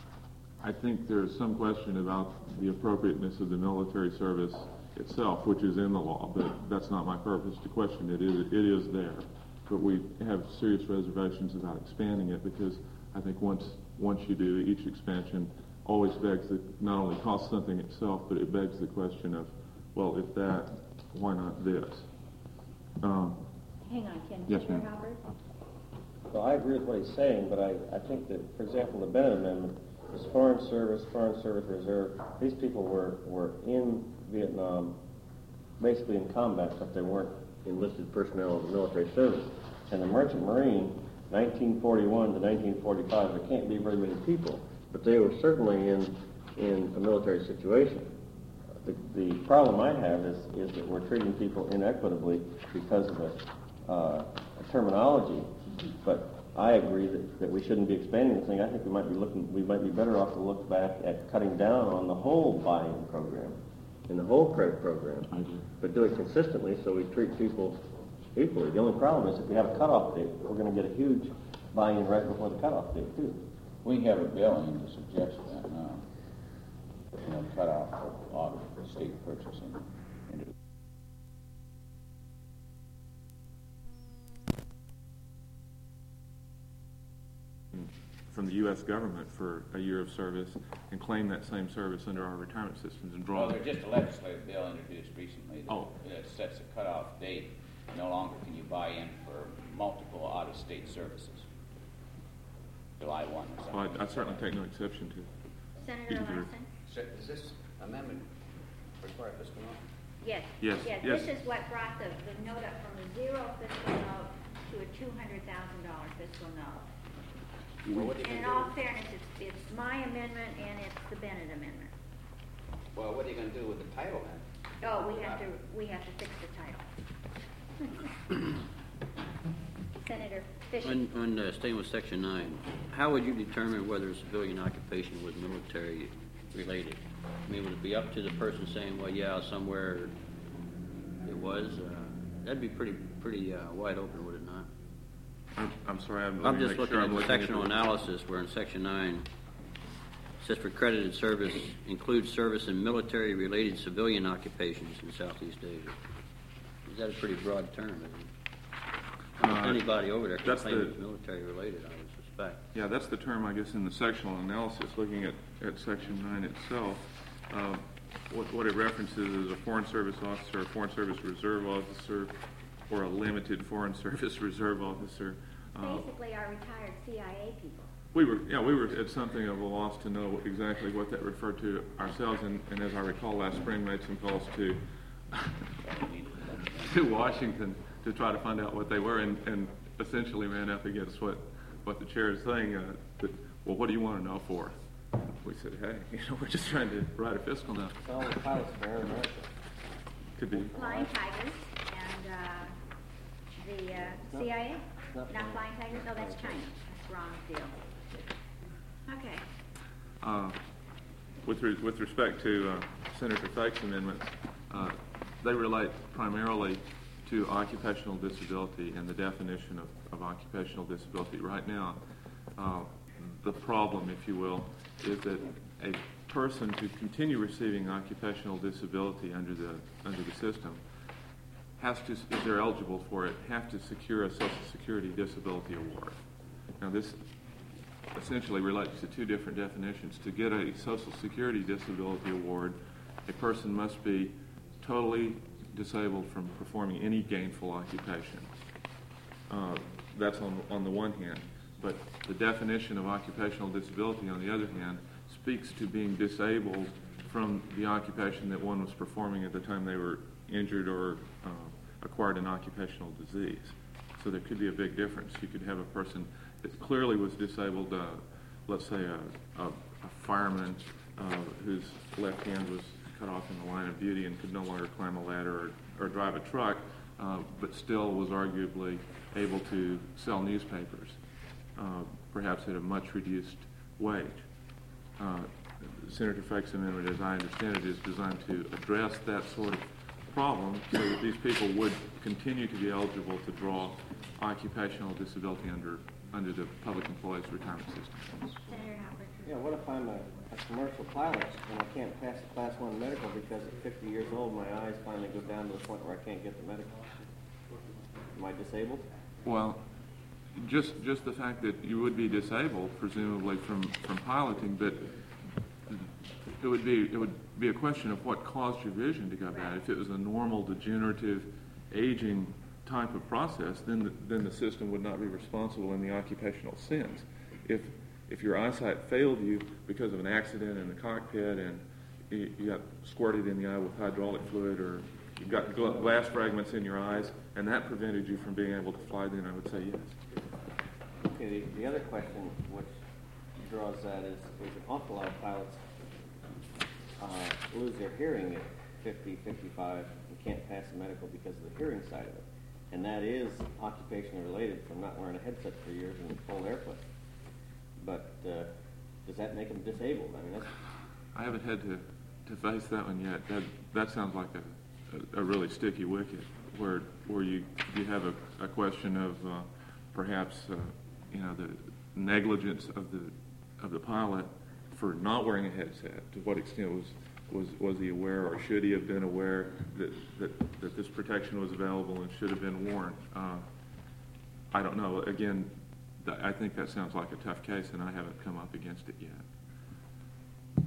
I think there's some question about the appropriateness of the military service itself, which is in the law, but that's not my purpose to question it. It is, it is there. But we have serious reservations about expanding it because I think once once you do, each expansion always begs the, not only costs something itself, but it begs the question of, well, if that, why not this? Um, Hang on, Ken. Yes, Senator ma'am. Halbert? Well, I agree with what he's saying, but I, I think that, for example, the Bennett Amendment is foreign service, foreign service reserve. These people were, were in Vietnam, basically in combat, but they weren't enlisted personnel of the military service. And the Merchant Marine, nineteen forty-one to nineteen forty-five, there can't be very many people but they were certainly in, in a military situation. The, the problem I have is, is that we're treating people inequitably because of a, uh, a terminology, but I agree that, that we shouldn't be expanding the thing. I think we might be looking, we might be better off to look back at cutting down on the whole buy-in program and the whole credit program, but do it consistently so we treat people equally. The only problem is if we have a cutoff date, we're going to get a huge buy-in right before the cutoff date too. We have a bill in to suggest that now. You know, cut off of auto state purchasing. From the U S government for a year of service and claim that same service under our retirement systems and draw. Well, there's just a legislative bill introduced recently that, oh. that sets a cutoff date. No longer can you buy in for multiple out-of-state services. July first or something. Well, I, I certainly take no exception to. Senator Larson? Does this amendment require fiscal note? Yes. Yes, Yes, yes. this is what brought the, the note up from a zero fiscal note to a two hundred thousand dollar fiscal note. Well, what are you And in gonna all do? fairness, it's, it's my amendment and it's the Bennett amendment. Well, what are you going to do with the title then? Oh, we have to, we have to fix the title. Senator Fisher. On, on uh, staying with section nine, how would you determine whether a civilian occupation was military related? I mean, would it be up to the person saying, well, yeah, somewhere it was? Uh, that'd be pretty, pretty uh, wide open, would it not? I'm, I'm sorry, I'm, I'm let me just make looking sure at I'm the looking sectional at the- analysis where in section nine it says for credited service includes service in military related civilian occupations in Southeast Asia. Is that a pretty broad term? Isn't it? Almost Uh, anybody over there can that's claim the- it's military related, I would suspect. Yeah, that's the term, I guess, in the sectional analysis, looking at, at section nine itself. Uh, what, what it references is a foreign service officer, a foreign service reserve officer, or a limited foreign service reserve officer. Uh, Basically our retired C I A people. we were, yeah, we were at something of a loss to know exactly what that referred to ourselves, and, and as I recall, last spring made some calls to to Washington to try to find out what they were, and, and essentially ran up against what, what the chair is saying. Uh, that, well, what do you want to know for? We said, hey, you know, we're just trying to write a fiscal note. It's all the pilots for Air America. Could be. Flying Tigers and uh, the uh, C I A? not Not Flying- Flying Tigers? No, that's China. That's the wrong deal. Okay. Uh, with, re- with respect to uh, Senator Fake's amendments, uh, they relate primarily to occupational disability and the definition of, of occupational disability. Right now, uh, the problem, if you will, is that a person to continue receiving occupational disability under the under the system has to, if they're eligible for it, have to secure a Social Security Disability Award. Now, this essentially relates to two different definitions. To get a Social Security Disability Award, a person must be totally disabled from performing any gainful occupation. Uh, that's on, on the one hand. But the definition of occupational disability, on the other hand, speaks to being disabled from the occupation that one was performing at the time they were injured or uh, acquired an occupational disease. So there could be a big difference. You could have a person that clearly was disabled, uh, let's say a, a, a fireman uh, whose left hand was cut off in the line of duty and could no longer climb a ladder or, or drive a truck, uh, but still was arguably able to sell newspapers, uh, perhaps at a much reduced wage. Uh, Senator Fake's amendment, as I understand it, is designed to address that sort of problem so that these people would continue to be eligible to draw occupational disability under under the Public Employees Retirement System. Senator Hopper. Yeah, what if I'm a, a commercial pilot and I can't pass the class one medical because at fifty years old my eyes finally go down to the point where I can't get the medical? Am I disabled? Well, just just the fact that you would be disabled, presumably from, from piloting, but it would be it would be a question of what caused your vision to go bad. If it was a normal degenerative aging type of process, then the, then the system would not be responsible in the occupational sense. If if your eyesight failed you because of an accident in the cockpit and you, you got squirted in the eye with hydraulic fluid, or you got gla- glass fragments in your eyes, and that prevented you from being able to fly, then I would say yes. Okay, the, the other question, which draws that is, is an awful lot of pilots uh, lose their hearing at fifty, fifty-five, and can't pass the medical because of the hearing side of it. And that is occupationally related from not wearing a headset for years and full airplane. But uh, does that make them disabled? I mean, that's... I haven't had to, to face that one yet. That that sounds like a, a, a really sticky wicket, where where you you have a, a question of uh, perhaps uh, you know the negligence of the of the pilot for not wearing a headset. To what extent was was was he aware, or should he have been aware that that, that this protection was available and should have been worn? Uh, I don't know. Again, th- I think that sounds like a tough case, and I haven't come up against it yet.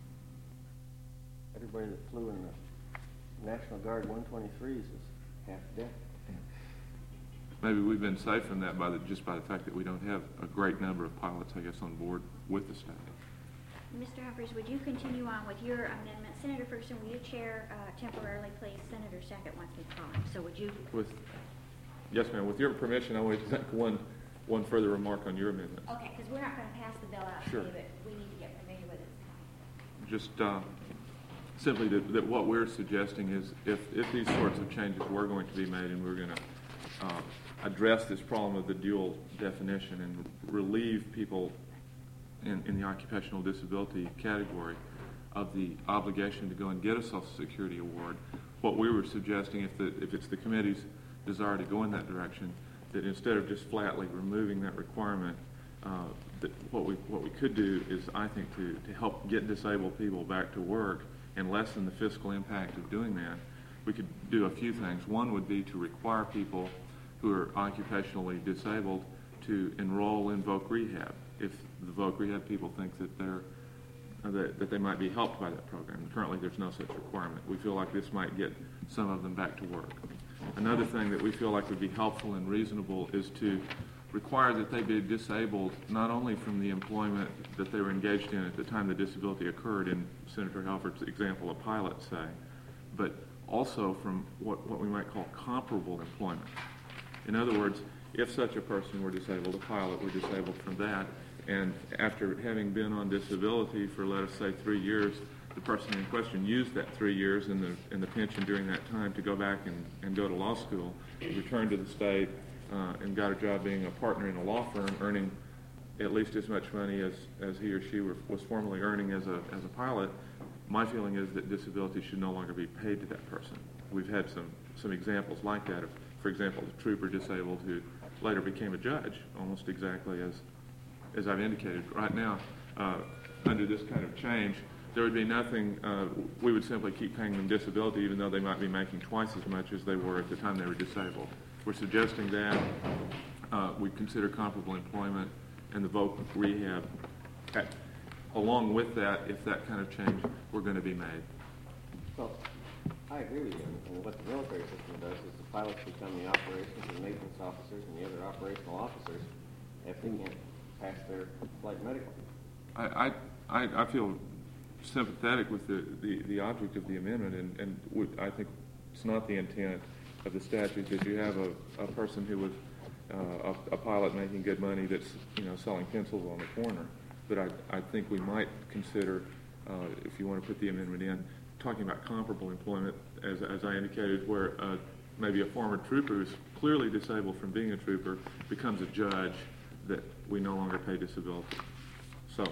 Everybody that flew in the National Guard one twenty-threes is half dead. Maybe we've been saved from that by the, just by the fact that we don't have a great number of pilots, I guess, on board with the staff. Mister Humphries, would you continue on with your amendment? Senator Ferguson, will you chair uh, temporarily, please? Senator Sackett wants me to call him, so would you? With, yes, ma'am. With your permission, I want to make one, one further remark on your amendment. Okay, because we're not going to pass the bill out Sure. today, but we need to get familiar with it. Just uh, simply that, that what we're suggesting is if, if these sorts of changes were going to be made and we're going to uh, address this problem of the dual definition and relieve people in, in the occupational disability category of the obligation to go and get a Social Security award, what we were suggesting, if, the, if it's the committee's desire to go in that direction, that instead of just flatly removing that requirement, uh, that what we what we could do is, I think, to, to help get disabled people back to work and lessen the fiscal impact of doing that, we could do a few things. One would be to require people who are occupationally disabled to enroll in voc rehab if the voc rehab people think that they're uh, that, that they might be helped by that program. Currently, there's no such requirement. We feel like this might get some of them back to work. Another thing that we feel like would be helpful and reasonable is to require that they be disabled not only from the employment that they were engaged in at the time the disability occurred, in Senator Halford's example, a pilot, say, but also from what, what we might call comparable employment. In other words, if such a person were disabled, a pilot were disabled from that, and after having been on disability for, let us say, three years, the person in question used that three years in the in the pension during that time to go back and, and go to law school, return to the state, uh, and got a job being a partner in a law firm, earning at least as much money as, as he or she were, was formerly earning as a as a pilot. My feeling is that disability should no longer be paid to that person. We've had some, some examples like that of, for example, a trooper disabled who later became a judge, almost exactly as as I've indicated. Right now, uh, under this kind of change, there would be nothing, uh, we would simply keep paying them disability even though they might be making twice as much as they were at the time they were disabled. We're suggesting that uh, we consider comparable employment and the voc rehab. At, along with that, if that kind of change were going to be made. Well, I agree with you. And what the military system does is the pilots become the operations and maintenance officers and the other operational officers if they can't pass their flight medical. I, I, I feel sympathetic with the, the, the object of the amendment, and, and would, I think it's not the intent of the statute that you have a, a person who was uh, a, a pilot making good money that's, you know, selling pencils on the corner. But I, I think we might consider, uh, if you want to put the amendment in, talking about comparable employment, as, as I indicated, where uh, maybe a former trooper who's clearly disabled from being a trooper becomes a judge, that we no longer pay disability. So,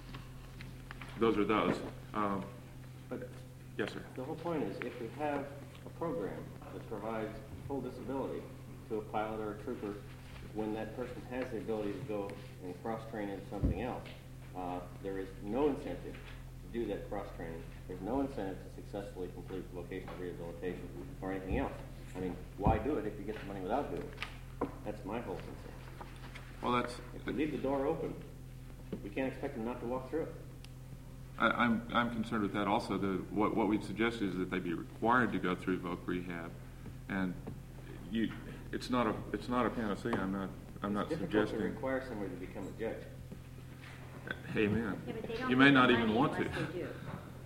those are those. Um, but yes, sir. The whole point is, if we have a program that provides full disability to a pilot or a trooper, when that person has the ability to go and cross-train into something else, uh, there is no incentive to do that cross-training. There's no incentive to successfully complete vocational rehabilitation or anything else. I mean, why do it if you get the money without doing it? That's my whole concern. Well, that's... If we leave the door open, we can't expect them not to walk through it. I, I'm I'm concerned with that also. The, what what we'd suggest is that they be required to go through voc rehab, and you, it's not a it's not a panacea. I'm not I'm not it's suggesting. to require somebody to become a judge. Amen. Yeah, but they don't You may get not the even money want to. unless they do.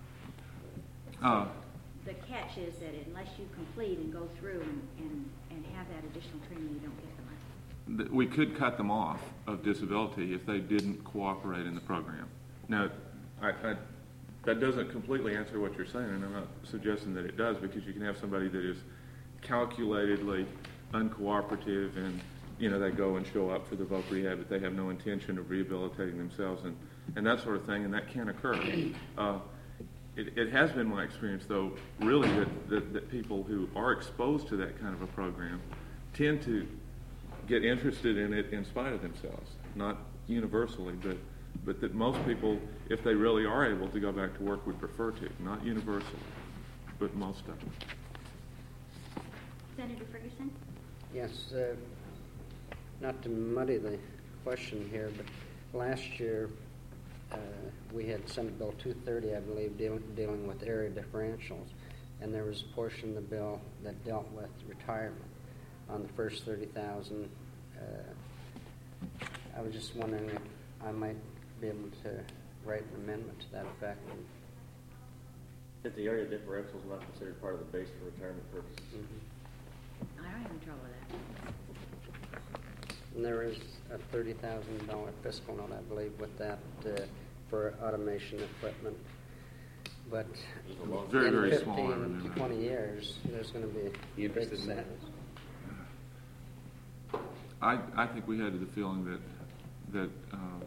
Uh, The catch is that unless you complete and go through and, and, and have that additional training, you don't get the money. th- we could cut them off of disability if they didn't cooperate in the program. Now, I, I, that doesn't completely answer what you're saying, and I'm not suggesting that it does, because you can have somebody that is calculatedly uncooperative, and you know they go and show up for the voc rehab, but they have no intention of rehabilitating themselves, and, and that sort of thing, and that can occur. Uh, it, it has been my experience, though, really, that, that, that people who are exposed to that kind of a program tend to get interested in it in spite of themselves, not universally, but but that most people, if they really are able to go back to work, would prefer to, not universally, but most of them. Senator Ferguson? Yes, uh, not to muddy the question here, but last year uh, we had Senate Bill two thirty, I believe, dealing, dealing with area differentials, and there was a portion of the bill that dealt with retirement on the first thirty thousand. Uh, I was just wondering if I might be able to write an amendment to that effect. If the area differential is not considered part of the base for retirement purposes. Mm-hmm. I don't have any trouble with that. And there is a thirty thousand dollars fiscal note, I believe, with that uh, for automation equipment. But Very, in very small, I fifteen remember. to twenty years, there's going to be You big interested in that? savings. I, I think we had the feeling that, that um,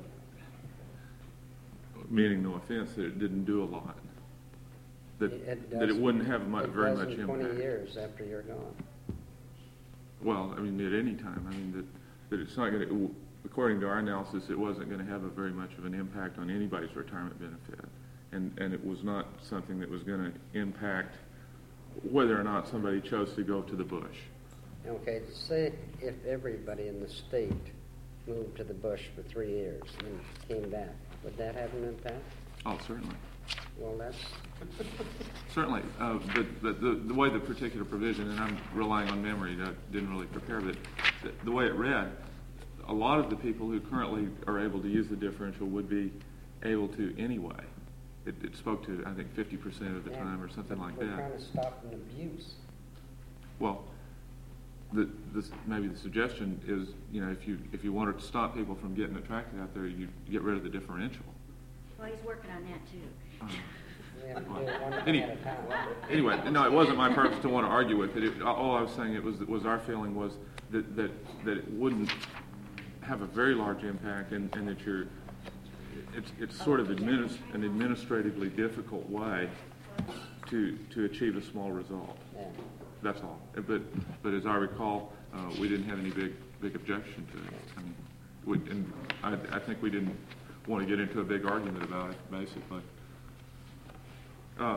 meaning no offense, that it didn't do a lot. That It that it does- wouldn't have much, it very does much in impact. twenty years after you're gone. Well, I mean, at any time. I mean, that, that it's not going to, according to our analysis, it wasn't going to have a very much of an impact on anybody's retirement benefit. And, and it was not something that was going to impact whether or not somebody chose to go to the bush. Okay, say if everybody in the state moved to the bush for three years and came back, would that have an impact? Oh, certainly. Well, that's, Certainly, uh, but, but the, the way the particular provision, and I'm relying on memory, I didn't really prepare, but the, the way it read, a lot of the people who currently are able to use the differential would be able to anyway. It, it spoke to, I think, fifty percent of the yeah, time or something like we're that. trying to stop an abuse. Well, the, this, maybe the suggestion is, you know, if you if you wanted to stop people from getting attracted out there, you get rid of the differential. Well, he's working on that, too. Um, We have to do it one Any- at a time. Anyway, no, it wasn't my purpose to want to argue with it. it all I was saying it was was our feeling was that that, that it wouldn't have a very large impact, and, and that you're it's it's sort of administ- an administratively difficult way to to achieve a small result. Yeah. That's all. But but as I recall, uh, we didn't have any big big objection to it. I mean, we, and I, I think we didn't want to get into a big argument about it, basically. Uh,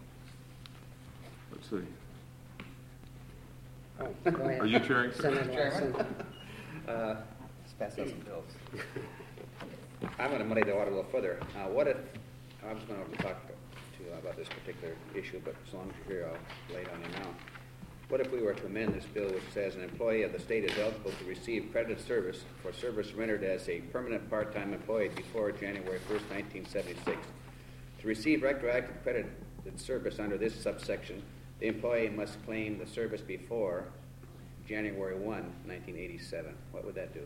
let's see. Oh, go ahead. Are you chairing? Senator Watson. Uh, let's pass out some bills. I'm going to muddy the water a little further. Uh, what if, I was going to talk to you about this particular issue, but as long as you're here, I'll lay it on you now. What if we were to amend this bill which says an employee of the state is eligible to receive credited service for service rendered as a permanent part-time employee before January first, nineteen seventy-six? To receive retroactive credited service under this subsection, the employee must claim the service before January first, nineteen eighty-seven. What would that do?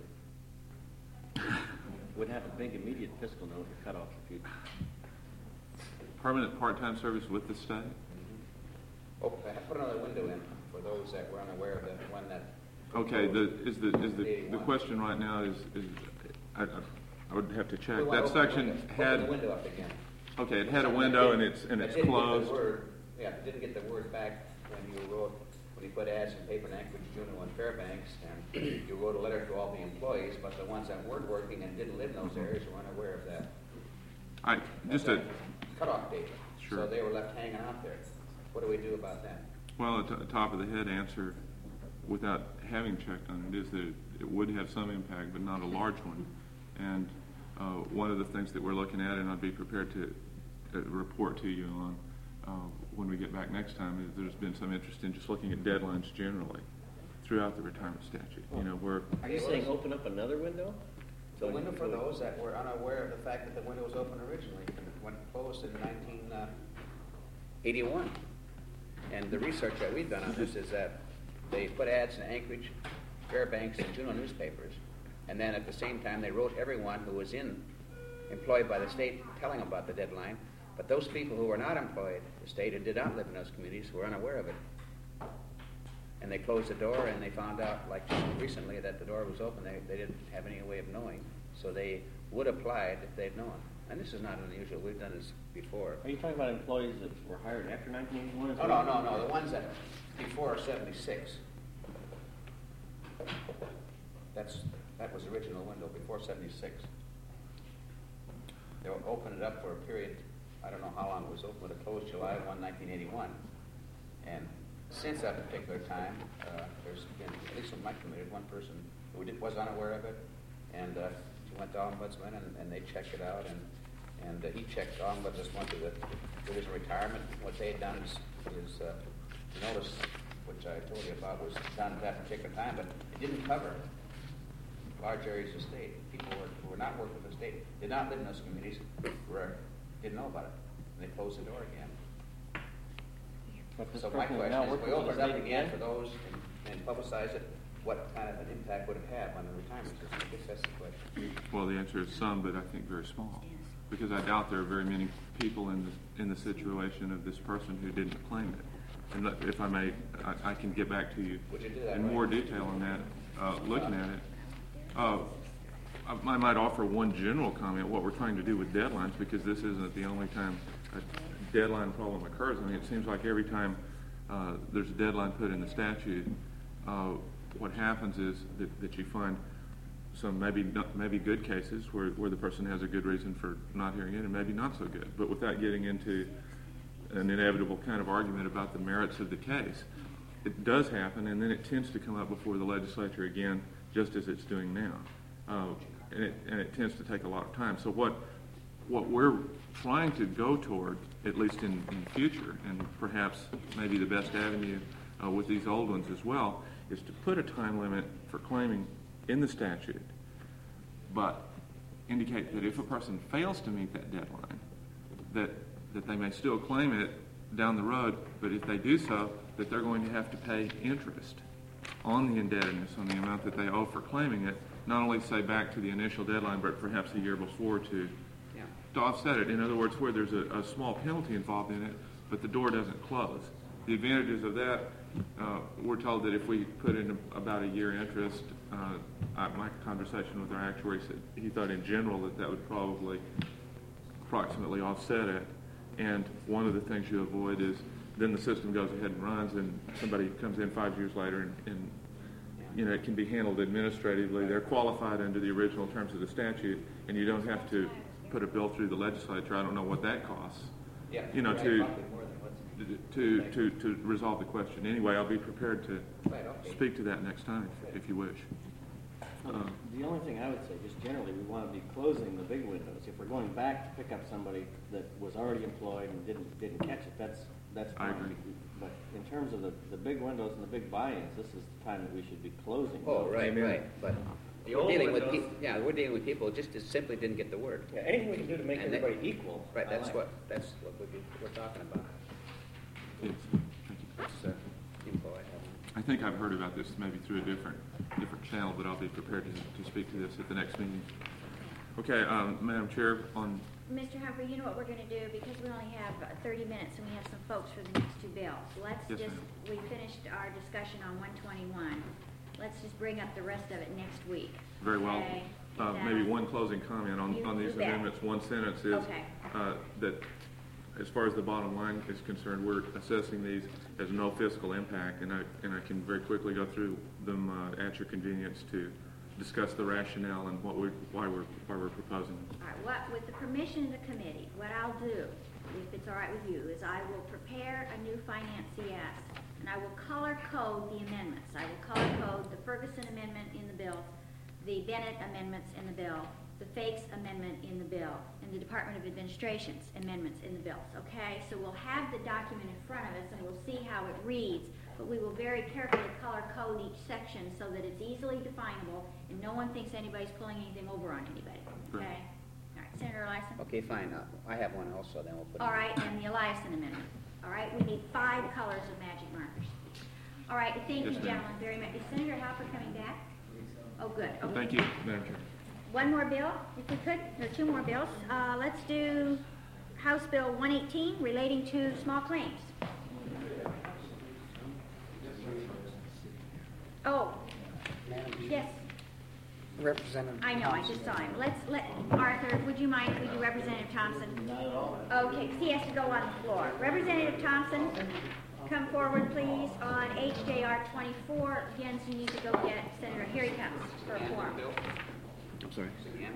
Would have a big immediate fiscal note to cut off the future. Permanent part-time service with the state? Oh, put another window in for those that were unaware of the one that. Okay. The is the is the the question right now is is I, I, I would have to check. We want That to open the section window. had Open the window up again. okay. It had a window and it's and It it's didn't get the closed. word- Yeah, it didn't get the word back when you wrote, when you put ads in paper in Anchorage, Juneau, and Fairbanks, and you wrote a letter to all the employees, but the ones that weren't working and didn't live in those areas were unaware of that. I just a Cutoff date. Sure. So they were left hanging out there. What do we do about that? well, at the top of the head answer, without having checked on it, is that it would have some impact, but not a large one. And uh, one of the things that we're looking at, and I'd be prepared to uh, report to you on uh, when we get back next time, is there's been some interest in just looking at deadlines generally throughout the retirement statute. You know, where Are you saying open up another window? The window for those that were unaware of the fact that the window was open originally, and it went closed in nineteen eighty-one. And the research that we've done on this is that they put ads in Anchorage, Fairbanks and Juneau newspapers. And then at the same time, they wrote everyone who was in, employed by the state, telling them about the deadline. But those people who were not employed by the state and did not live in those communities were unaware of it. And they closed the door, and they found out, like recently, that the door was open. They, they didn't have any way of knowing. So they would have applied if they'd known. And this is not unusual. We've done this before. Are you talking about employees that were hired after nineteen eighty-one? No, no, no, no. The ones that before seventy-six. That's that was the original window before seventy-six. They would open it up for a period. I don't know how long it was open, but it closed July first, nineteen eighty-one. And since that particular time, uh, there's been, at least in my committee, one person who did, was unaware of it, and uh, she went to Ombudsman, and, and they checked it out, and and uh, he checked. Ombudsman went to the Division of Retirement. What they had done is, is uh, notice, which I told you about, was done at that particular time, but it didn't cover large areas of state. People were, who were not working for the state, did not live in those communities, were, didn't know about it, and they closed the door again. But this So my person is question now is, if working we for the open it up state again for those and, and publicize it, what kind of an impact would it have on the retirement system? I guess that's the question. Well, the answer is some, but I think very small. Because I doubt there are very many people in the, in the situation of this person who didn't claim it. And let- if I may, I, I can get back to you Would you do that, in Ray? more detail on that, uh, looking at it. Uh, I I might offer one general comment, what we're trying to do with deadlines, because this isn't the only time a deadline problem occurs. I mean, it seems like every time uh, there's a deadline put in the statute, uh, what happens is that, that you find some maybe not, maybe good cases where, where the person has a good reason for not hearing it, and maybe not so good. But without getting into an inevitable kind of argument about the merits of the case, it does happen, and then it tends to come up before the legislature again, just as it's doing now. Uh, and, it, and it tends to take a lot of time. So what what we're trying to go toward, at least in, in the future, and perhaps maybe the best avenue uh, with these old ones as well, is to put a time limit for claiming in the statute, but indicate that if a person fails to meet that deadline, that that they may still claim it down the road, but if they do so, that they're going to have to pay interest on the indebtedness, on the amount that they owe for claiming it, not only say back to the initial deadline, but perhaps a year before to, Yeah. to offset it. In other words, where there's a, a small penalty involved in it, but the door doesn't close. The advantages of that, uh, we're told that if we put in a, about a year interest, uh, I, my conversation with our actuary said he thought in general that that would probably approximately offset it. And one of the things you avoid is then the system goes ahead and runs, and somebody comes in five years later, and, and you know, it can be handled administratively. They're qualified under the original terms of the statute, and you don't have to put a bill through the legislature. I don't know what that costs. Yeah. You know, right, to probably more than what's- to to to resolve the question. Anyway, I'll be prepared to Right, okay. speak to that next time if you wish. Um, The only thing I would say, just generally, we want to be closing the big windows. If we're going back to pick up somebody that was already employed and didn't, didn't catch it, that's, that's I fine. agree. But in terms of the, the big windows and the big buy-ins, this is the time that we should be closing. Oh, right, Amen. right. But The we're old dealing with windows- pe- yeah, we're dealing with people who just just simply didn't get the word. Yeah, anything we can do to make And they- everybody equal. Right, I that's like. what that's what we're, we're talking about. Yes. That's uh, info I have. I think I've heard about this maybe through a different different channel, but I'll be prepared to, to speak to this at the next meeting. Okay, um, Madam Chair, on Mister Humphrey, you know what we're gonna do, because we only have uh, thirty minutes and we have some folks for the next two bills. Let's Yes, just, ma'am. we finished our discussion on one twenty-one. Let's just bring up the rest of it next week. very well, Okay? uh, And, maybe uh, one closing comment on, you- on these you bet. amendments. One sentence is Okay. uh, that as far as the bottom line is concerned, we're assessing these as no fiscal impact, and I and I can very quickly go through them uh, at your convenience to discuss the rationale and what we why we're why we're proposing them. All right, what, with the permission of the committee, what I'll do, if it's all right with you, is I will prepare a new finance C S, and I will color code the amendments. I will color code the Ferguson amendment in the bill, the Bennett amendments in the bill, the Fakes amendment in the bill, and the Department of Administration's amendments in the bills, okay? So we'll have the document in front of us, and we'll see how it reads, but we will very carefully color code each section so that it's easily definable, and no one thinks anybody's pulling anything over on anybody, Correct. okay? All right, Senator Eliason? Okay, fine. Uh, I have one also. Then we'll put. it All in. right, and the Eliason amendment. All right, we need five colors of magic markers. All right, thank you, Yes, ma'am. gentlemen, very much. Is Senator Hopper coming back? Oh, good. Okay. Thank you, Madam Chair. One more bill, if we could, or two more bills. Uh, let's do House Bill one eighteen relating to small claims. Oh, yes, Representative I know, I just saw him. Let's let, Arthur, would you mind, would you, Representative Thompson? Not at all. Okay, 'cause he has to go on the floor. Representative Thompson, come forward, please, on H J R twenty-four. Jens, you need to go get Senator, here he comes for a forum. I'm sorry.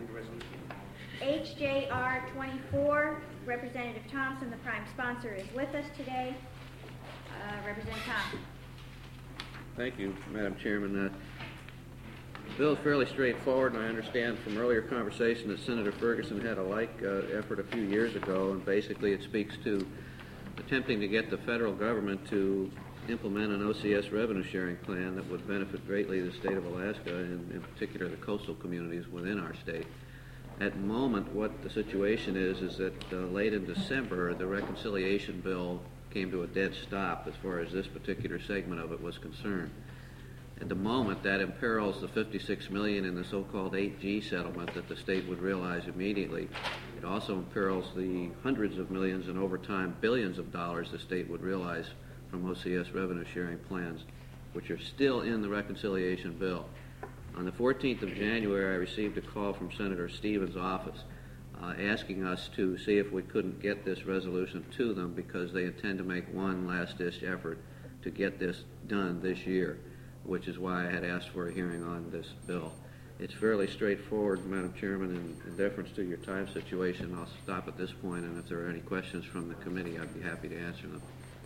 H J R twenty-four, Representative Thompson, the prime sponsor, is with us today. Uh, Representative Thompson. Thank you, Madam Chairman. Uh, the bill is fairly straightforward, and I understand from earlier conversation that Senator Ferguson had a like uh, effort a few years ago, and basically it speaks to attempting to get the federal government to implement an O C S revenue sharing plan that would benefit greatly the state of Alaska, and in particular the coastal communities within our state. At the moment, what the situation is, is that uh, late in December, the reconciliation bill came to a dead stop as far as this particular segment of it was concerned. At the moment, that imperils the fifty-six million dollars in the so-called eight G settlement that the state would realize immediately. It also imperils the hundreds of millions and over time billions of dollars the state would realize from O C S revenue sharing plans, which are still in the reconciliation bill. On the fourteenth of January, I received a call from Senator Stevens' office uh, asking us to see if we couldn't get this resolution to them because they intend to make one last-ditch effort to get this done this year, which is why I had asked for a hearing on this bill. It's fairly straightforward, Madam Chairman, and in deference to your time situation, I'll stop at this point, and if there are any questions from the committee, I'd be happy to answer them.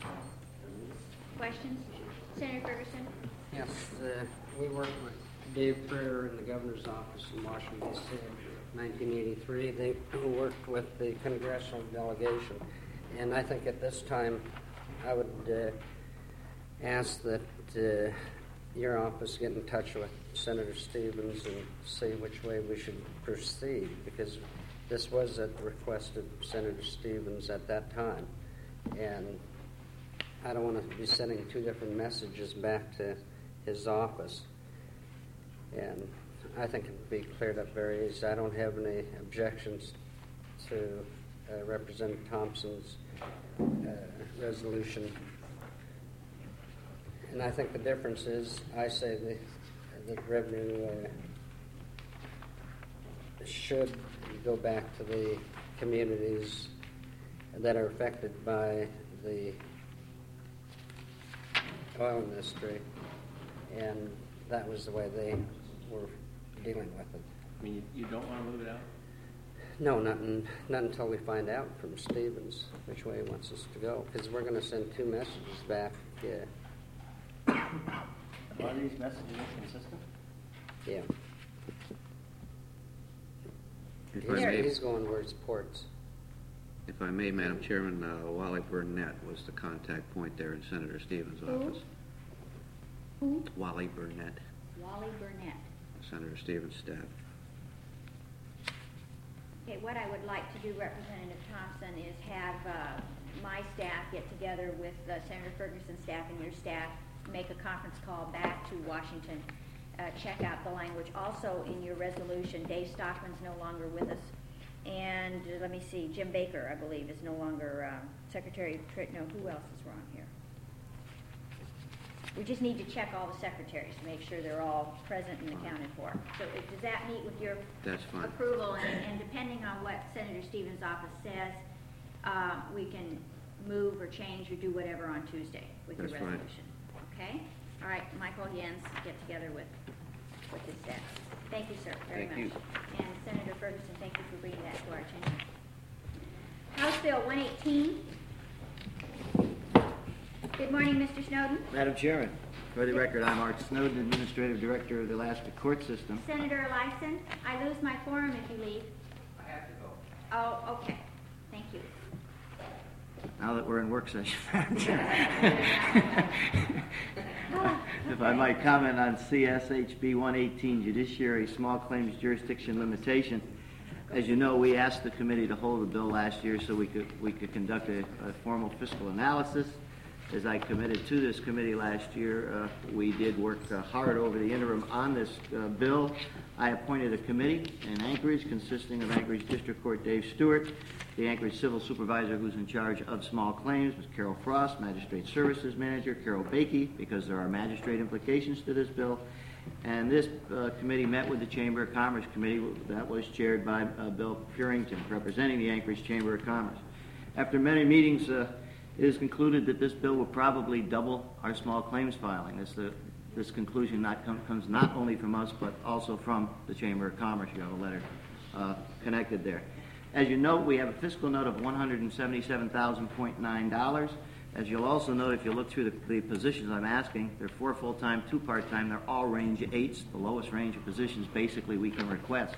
Questions? Senator Ferguson? Yes, uh, we worked with Dave Prater in the governor's office in Washington, D C in nineteen eighty-three. They worked with the congressional delegation. And I think at this time, I would uh, ask that uh, your office get in touch with Senator Stevens and see which way we should proceed, because this was at the request of Senator Stevens at that time. And I don't want to be sending two different messages back to his office. And I think it would be cleared up very easy. I don't have any objections to uh, Representative Thompson's uh, resolution. And I think the difference is, I say the, the revenue uh, should go back to the communities that are affected by the oil industry, and that was the way they were dealing with it. I mean, you, you don't want to move it out? No, not, in, not until we find out from Stevens which way he wants us to go, because we're going to send two messages back. Yeah. Are these messages inconsistent? Yeah. If I He's, may, he's going where it supports. if I may, Madam Chairman, uh, Wally Burnett was the contact point there in Senator Stevens' Who? office. Who? Wally Burnett, Wally Burnett. Senator Stevens' staff. Okay, what I would like to do, Representative Thompson, is have uh, my staff get together with uh, Senator Ferguson's staff and your staff, make a conference call back to Washington, uh, check out the language. Also, in your resolution, Dave Stockman's no longer with us. And uh, let me see, Jim Baker, I believe, is no longer uh, Secretary of Treasury. No, who else is wrong here? We just need to check all the secretaries to make sure they're all present and accounted for. So uh, does that meet with your That's fine. approval? And, and depending on what Senator Stevens' office says, uh, we can move or change or do whatever on Tuesday with your That's fine. resolution. Okay? All right, Michael Jens, get together with, with his staff. Thank you, sir, very Thank much. you. And Senator Ferguson, thank you for bringing that to our attention. House Bill one eighteen. Good morning, Mister Snowden. Madam Chairman, for the record, I'm Art Snowden, Administrative Director of the Alaska Court System. Senator Lyson, I lose my forum if you leave. I have to go. Oh, okay. Thank you. Now that we're in work session, Madam Chair. If I might comment on C S H B one eighteen, Judiciary Small Claims Jurisdiction Limitation. As you know, we asked the committee to hold the bill last year so we could we could conduct a, a formal fiscal analysis as I committed to this committee last year, uh, we did work uh, hard over the interim on this uh, bill. I appointed a committee in Anchorage consisting of Anchorage District Court Dave Stewart, the Anchorage Civil Supervisor who's in charge of small claims, Miz Carol Frost, Magistrate Services Manager, Carol Bakey, because there are magistrate implications to this bill. And this uh, committee met with the Chamber of Commerce Committee that was chaired by uh, Bill Purington, representing the Anchorage Chamber of Commerce. After many meetings, uh, it is concluded that this bill will probably double our small claims filing. This, uh, this conclusion not com- comes not only from us, but also from the Chamber of Commerce. You have a letter uh, connected there. As you note, we have a fiscal note of one hundred seventy-seven thousand nine dollars. As you'll also note, if you look through the, the positions I'm asking, they're four full-time, two part-time. They're all range eights, the lowest range of positions basically we can request.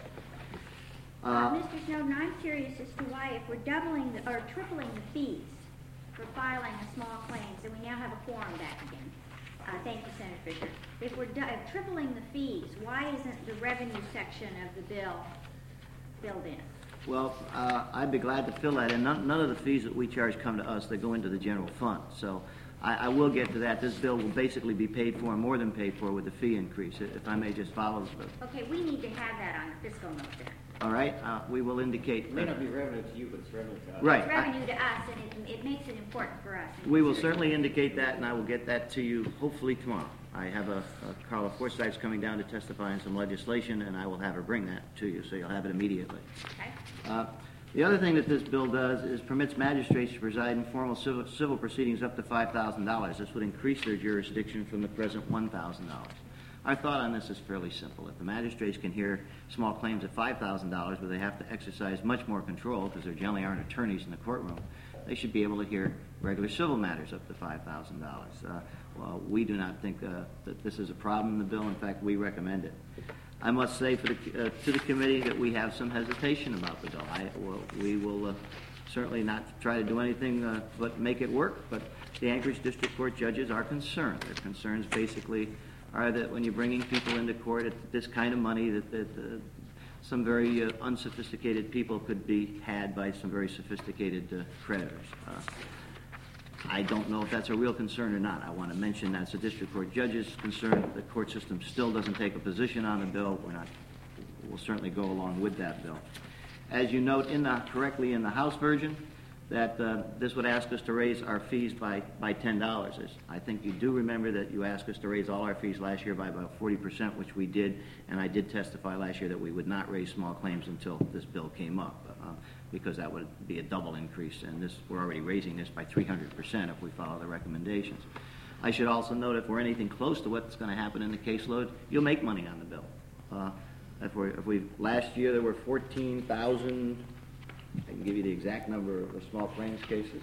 Uh, uh, Mister Snowden, I'm curious as to why, if we're doubling the, or tripling the fees for filing a small claims, and we now have a quorum back again. Uh, thank you, Senator Fisher. If we're du- uh, tripling the fees, why isn't the revenue section of the bill filled in? Well, uh, I'd be glad to fill that in. None, none of the fees that we charge come to us. They go into the general fund. So I, I will get to that. This bill will basically be paid for, more than paid for, with the fee increase, if I may just follow the... Okay, we need to have that on the fiscal note then. All right? Uh, we will indicate... It may not be revenue to you, but it's revenue to us. Right. It's revenue to us, and it, it makes it important for us. We will certainly indicate that, and I will get that to you hopefully tomorrow. I have a, a Carla Forsythe's coming down to testify on some legislation, and I will have her bring that to you, so you'll have it immediately. Okay. Uh, the other thing that this bill does is permits magistrates to preside in formal civil, civil proceedings up to five thousand dollars. This would increase their jurisdiction from the present one thousand dollars. Our thought on this is fairly simple. If the magistrates can hear small claims at five thousand dollars, where they have to exercise much more control because there generally aren't attorneys in the courtroom, they should be able to hear regular civil matters up to five thousand dollars. Uh, well, we do not think uh, that this is a problem in the bill. In fact, we recommend it. I must say for the, uh, to the committee that we have some hesitation about the bill. I, well, we will uh, certainly not try to do anything uh, but make it work, but the Anchorage District Court judges are concerned. Their concerns basically are that when you're bringing people into court at this kind of money, that, that uh, some very uh, unsophisticated people could be had by some very sophisticated uh, creditors. Uh, I don't know if that's a real concern or not. I want to mention that's a district court judge's concern. The court system still doesn't take a position on the bill. We're not, we'll certainly go along with that bill. As you note in the, correctly in the House version, that uh, this would ask us to raise our fees by, by ten dollars. I think you do remember that you asked us to raise all our fees last year by about forty percent, which we did, and I did testify last year that we would not raise small claims until this bill came up, uh, because that would be a double increase, and this, we're already raising this by three hundred percent if we follow the recommendations. I should also note if we're anything close to what's going to happen in the caseload, you'll make money on the bill. Uh, if we're, if we last year there were fourteen thousand, I can give you the exact number of small claims cases,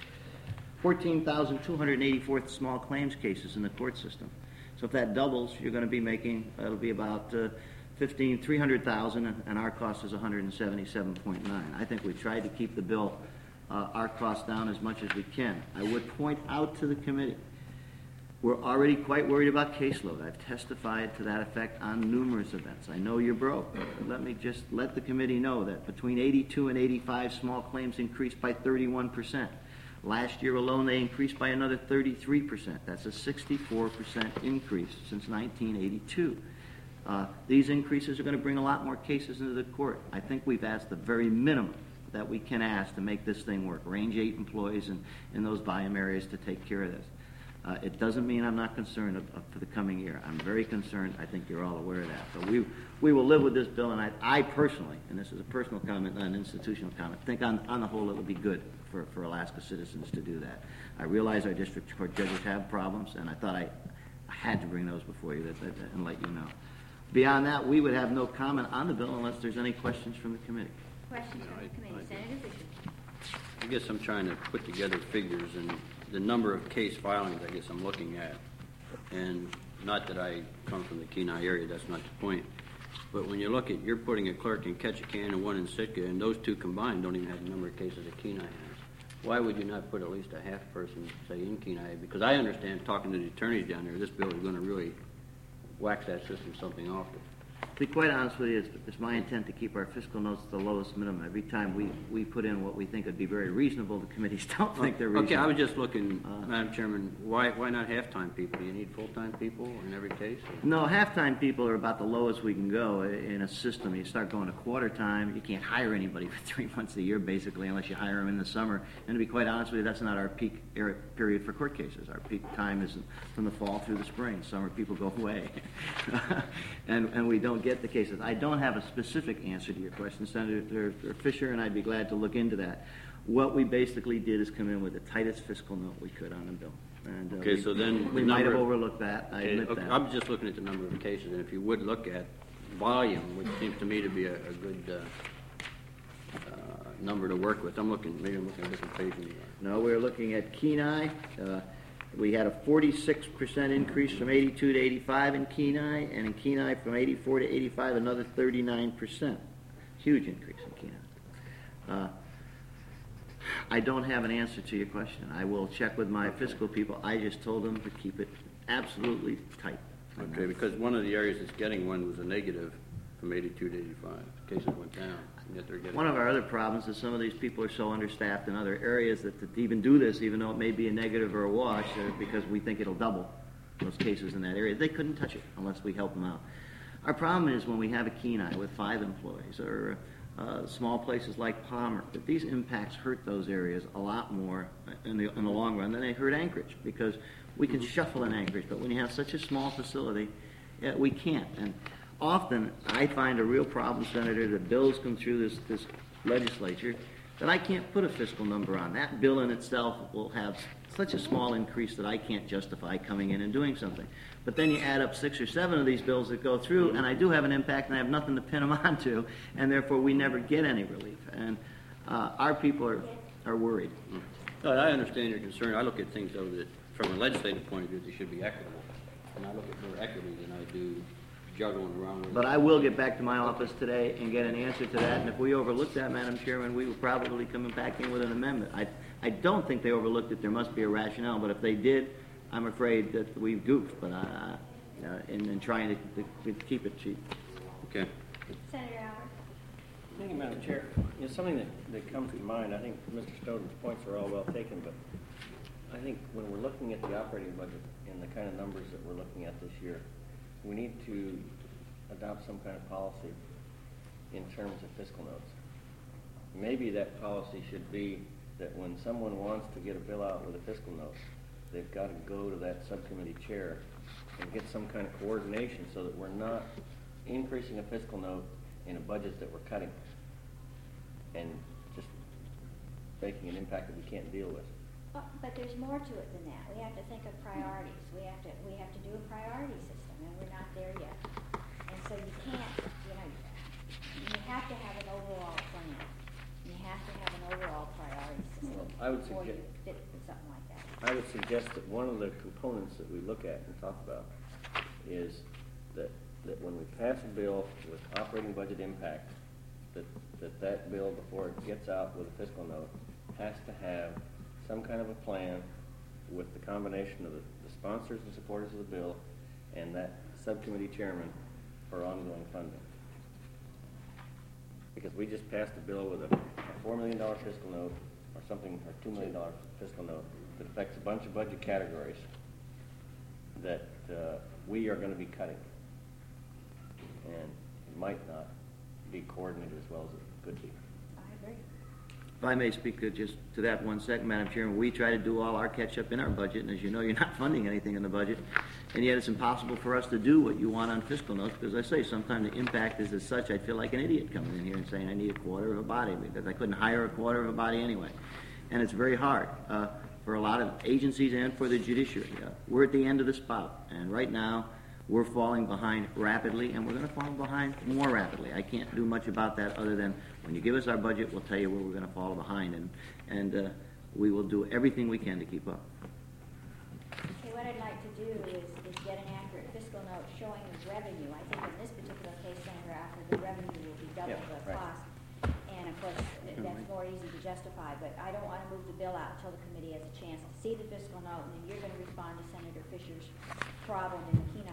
fourteen thousand two hundred eighty-four small claims cases in the court system. So if that doubles, you're going to be making, it'll be about uh, fifteen, three hundred thousand, and our cost is one hundred seventy-seven point nine. I think we've tried to keep the bill, uh, our costs down as much as we can. I would point out to the committee, we're already quite worried about caseload. I've testified to that effect on numerous events. I know you're broke, but let me just let the committee know that between eighty-two and eighty-five, small claims increased by thirty-one percent. Last year alone, they increased by another thirty-three percent. That's a sixty-four percent increase since nineteen eighty-two. Uh, these increases are going to bring a lot more cases into the court. I think we've asked the very minimum that we can ask to make this thing work. Range eight employees in, in those volume areas to take care of this. Uh, it doesn't mean I'm not concerned of, of for the coming year. I'm very concerned. I think you're all aware of that. So we we will live with this bill, and I, I personally, and this is a personal comment, not an institutional comment, think on, on the whole it will be good for, for Alaska citizens to do that. I realize our district court judges have problems, and I thought I, I had to bring those before you that, that, that, and let you know. Beyond that, we would have no comment on the bill unless there's any questions from the committee. Questions from the committee. Senator Fisher. I guess I'm trying to put together figures and the number of case filings I guess I'm looking at. And not that I come from the Kenai area, that's not the point. But when you look at, you're putting a clerk in Ketchikan and one in Sitka, and those two combined don't even have the number of cases that Kenai has. Why would you not put at least a half person, say, in Kenai? Because I understand, talking to the attorneys down there, this bill is going to really wax that system something off. be quite honest with you, it's, it's my intent to keep our fiscal notes to the lowest minimum. Every time we, we put in what we think would be very reasonable, the committees don't think they're reasonable. Okay, I was just looking, Uh, Madam Chairman, why, why not half-time people? Do you need full-time people in every case? or- No, half-time people are about the lowest we can go i- in a system. You start going to quarter-time, you can't hire anybody for three months a year, basically, unless you hire them in the summer. And to be quite honest with you, that's not our peak area, period for court cases. Our peak time is from the fall through the spring. Summer people go away. and, and we don't get the cases. I don't have a specific answer to your question, Senator Fisher, and I'd be glad to look into that. What we basically did is come in with the tightest fiscal note we could on the bill. And, uh, Okay, we- so then We the might have number- overlooked that, I Okay, admit okay, that. I'm just looking at the number of cases, and if you would look at volume, which seems to me to be a, a good uh, uh, number to work with. I'm looking, maybe I'm looking at a different page than you are. No, we're looking at Kenai. Uh, we had a forty-six percent increase from eighty-two to eighty-five in Kenai, and in Kenai from eighty-four to eighty-five, another thirty-nine percent. Huge increase in Kenai. Uh, I don't have an answer to your question. I will check with my fiscal people. I just told them to keep it absolutely tight. Okay, because one of the areas that's getting one was a negative from eighty-two to eighty-five. Cases went down, and yet they're getting... One of our other problems is some of these people are so understaffed in other areas that to even do this, even though it may be a negative or a wash, uh, because we think it'll double those cases in that area, they couldn't touch it unless we help them out. Our problem is when we have a Kenai with five employees or uh, small places like Palmer, that these impacts hurt those areas a lot more in the, in the long run than they hurt Anchorage, because we can shuffle in Anchorage, but when you have such a small facility, yeah, we can't. And often I find a real problem, Senator, that bills come through this, this legislature that I can't put a fiscal number on. That bill in itself will have such a small increase that I can't justify coming in and doing something. But then you add up six or seven of these bills that go through, and I do have an impact, and I have nothing to pin them onto, and therefore we never get any relief. And uh, our people are, are worried. No, I understand your concern. I look at things, though, that from a legislative point of view, they should be equitable. And I look at more equity than I do juggling around with... But I will get back to my office today and get an answer to that, and if we overlook that, Madam Chairman, we will probably come back in with an amendment. I, I don't think they overlooked it. There must be a rationale, but if they did, I'm afraid that we've goofed, but uh, uh, in, in trying to, to, to keep it cheap. Okay. Senator Albert? Thank you, Madam Chair. You know, something that, that comes to mind, I think Mister Snowden's points are all well taken, but I think when we're looking at the operating budget and the kind of numbers that we're looking at this year, we need to adopt some kind of policy in terms of fiscal notes. Maybe that policy should be that when someone wants to get a bill out with a fiscal note, they've got to go to that subcommittee chair and get some kind of coordination so that we're not increasing a fiscal note in a budget that we're cutting and just making an impact that we can't deal with. Well, but there's more to it than that. We have to think of priorities. We have to we have to do a priority system, and we're not there yet. And so you can't, you know, you have to have an overall plan. You have to have an overall priority system Well, I would before you suggest- fit with something like that. I would suggest that one of the components that we look at and talk about is that, that when we pass a bill with operating budget impact, that, that that bill, before it gets out with a fiscal note, has to have some kind of a plan with the combination of the, the sponsors and supporters of the bill and that subcommittee chairman for ongoing funding. Because we just passed a bill with a, a four million dollar fiscal note or something, or two million dollar fiscal note that affects a bunch of budget categories that uh, we are going to be cutting. And it might not be coordinated as well as it could be. I agree. If I may speak to just to that one second, Madam Chairman, we try to do all our catch-up in our budget, and as you know, you're not funding anything in the budget, and yet it's impossible for us to do what you want on fiscal notes, because I say sometimes the impact is as such, I feel like an idiot coming in here and saying I need a quarter of a body, because I couldn't hire a quarter of a body anyway. And it's very hard uh, for a lot of agencies and for the judiciary. Uh, we're at the end of the spout, and right now, we're falling behind rapidly, and we're going to fall behind more rapidly. I can't do much about that other than when you give us our budget, we'll tell you where we're going to fall behind, and, and uh, we will do everything we can to keep up. Okay, what I'd like to do is, is get an accurate fiscal note showing the revenue. I think in this particular case, Senator Alford, the revenue will be double Yeah, the right. cost. And of course, th- that's more easy to justify, but I don't want to move the bill out until the committee has a chance to see the fiscal note, and then you're going to respond to Senator Fisher's problem in the Kenai area.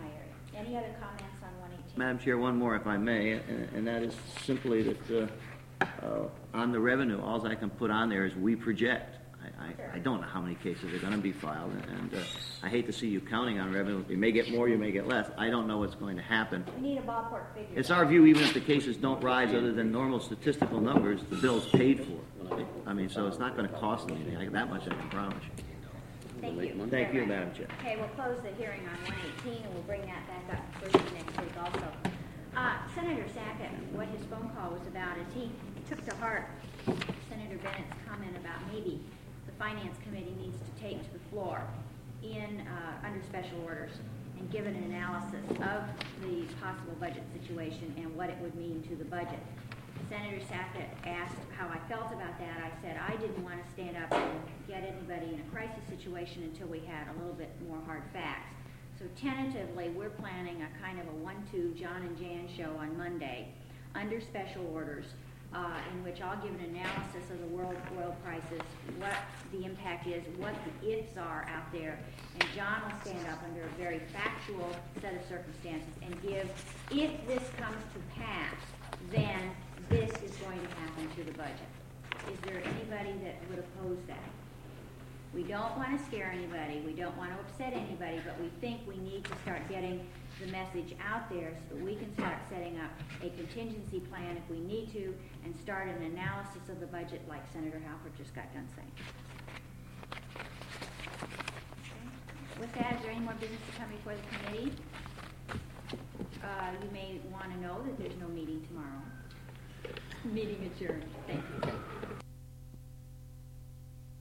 Any other comments on one eighteen? Madam Chair, one more if I may, and, and that is simply that uh, uh, on the revenue, all I can put on there is we project. I, I, I don't know how many cases are going to be filed, and uh, I hate to see you counting on revenue. You may get more, you may get less. I don't know what's going to happen. We need a ballpark figure. It's our view, even if the cases don't rise other than normal statistical numbers, the bill's paid for. I mean, so it's not going to cost anything. I, that much I can promise you. Thank you. Thank you, very much. Madam Chair. Okay, we'll close the hearing on one eighteen, and we'll bring that back up first next week also. Uh, Senator Sackett, what his phone call was about is he took to heart Senator Bennett's comment about maybe the Finance Committee needs to take to the floor in, uh, under special orders and give an analysis of the possible budget situation and what it would mean to the budget. Senator Sackett asked how I felt about that. I said I didn't want to stand up and get anybody in a crisis situation until we had a little bit more hard facts. So tentatively, we're planning a kind of a one two John and Jan show on Monday under special orders, uh, in which I'll give an analysis of the world oil prices, what the impact is, what the ifs are out there, and John will stand up under a very factual set of circumstances and give, if this comes to pass, then this is going to happen to the budget. Is there anybody that would oppose that? We don't want to scare anybody. We don't want to upset anybody, but we think we need to start getting the message out there so that we can start setting up a contingency plan if we need to and start an analysis of the budget like Senator Halpert just got done saying. Okay. With that, is there any more business to come before the committee? Uh, you may want to know that there's no meeting tomorrow. Meeting adjourned. Thank you.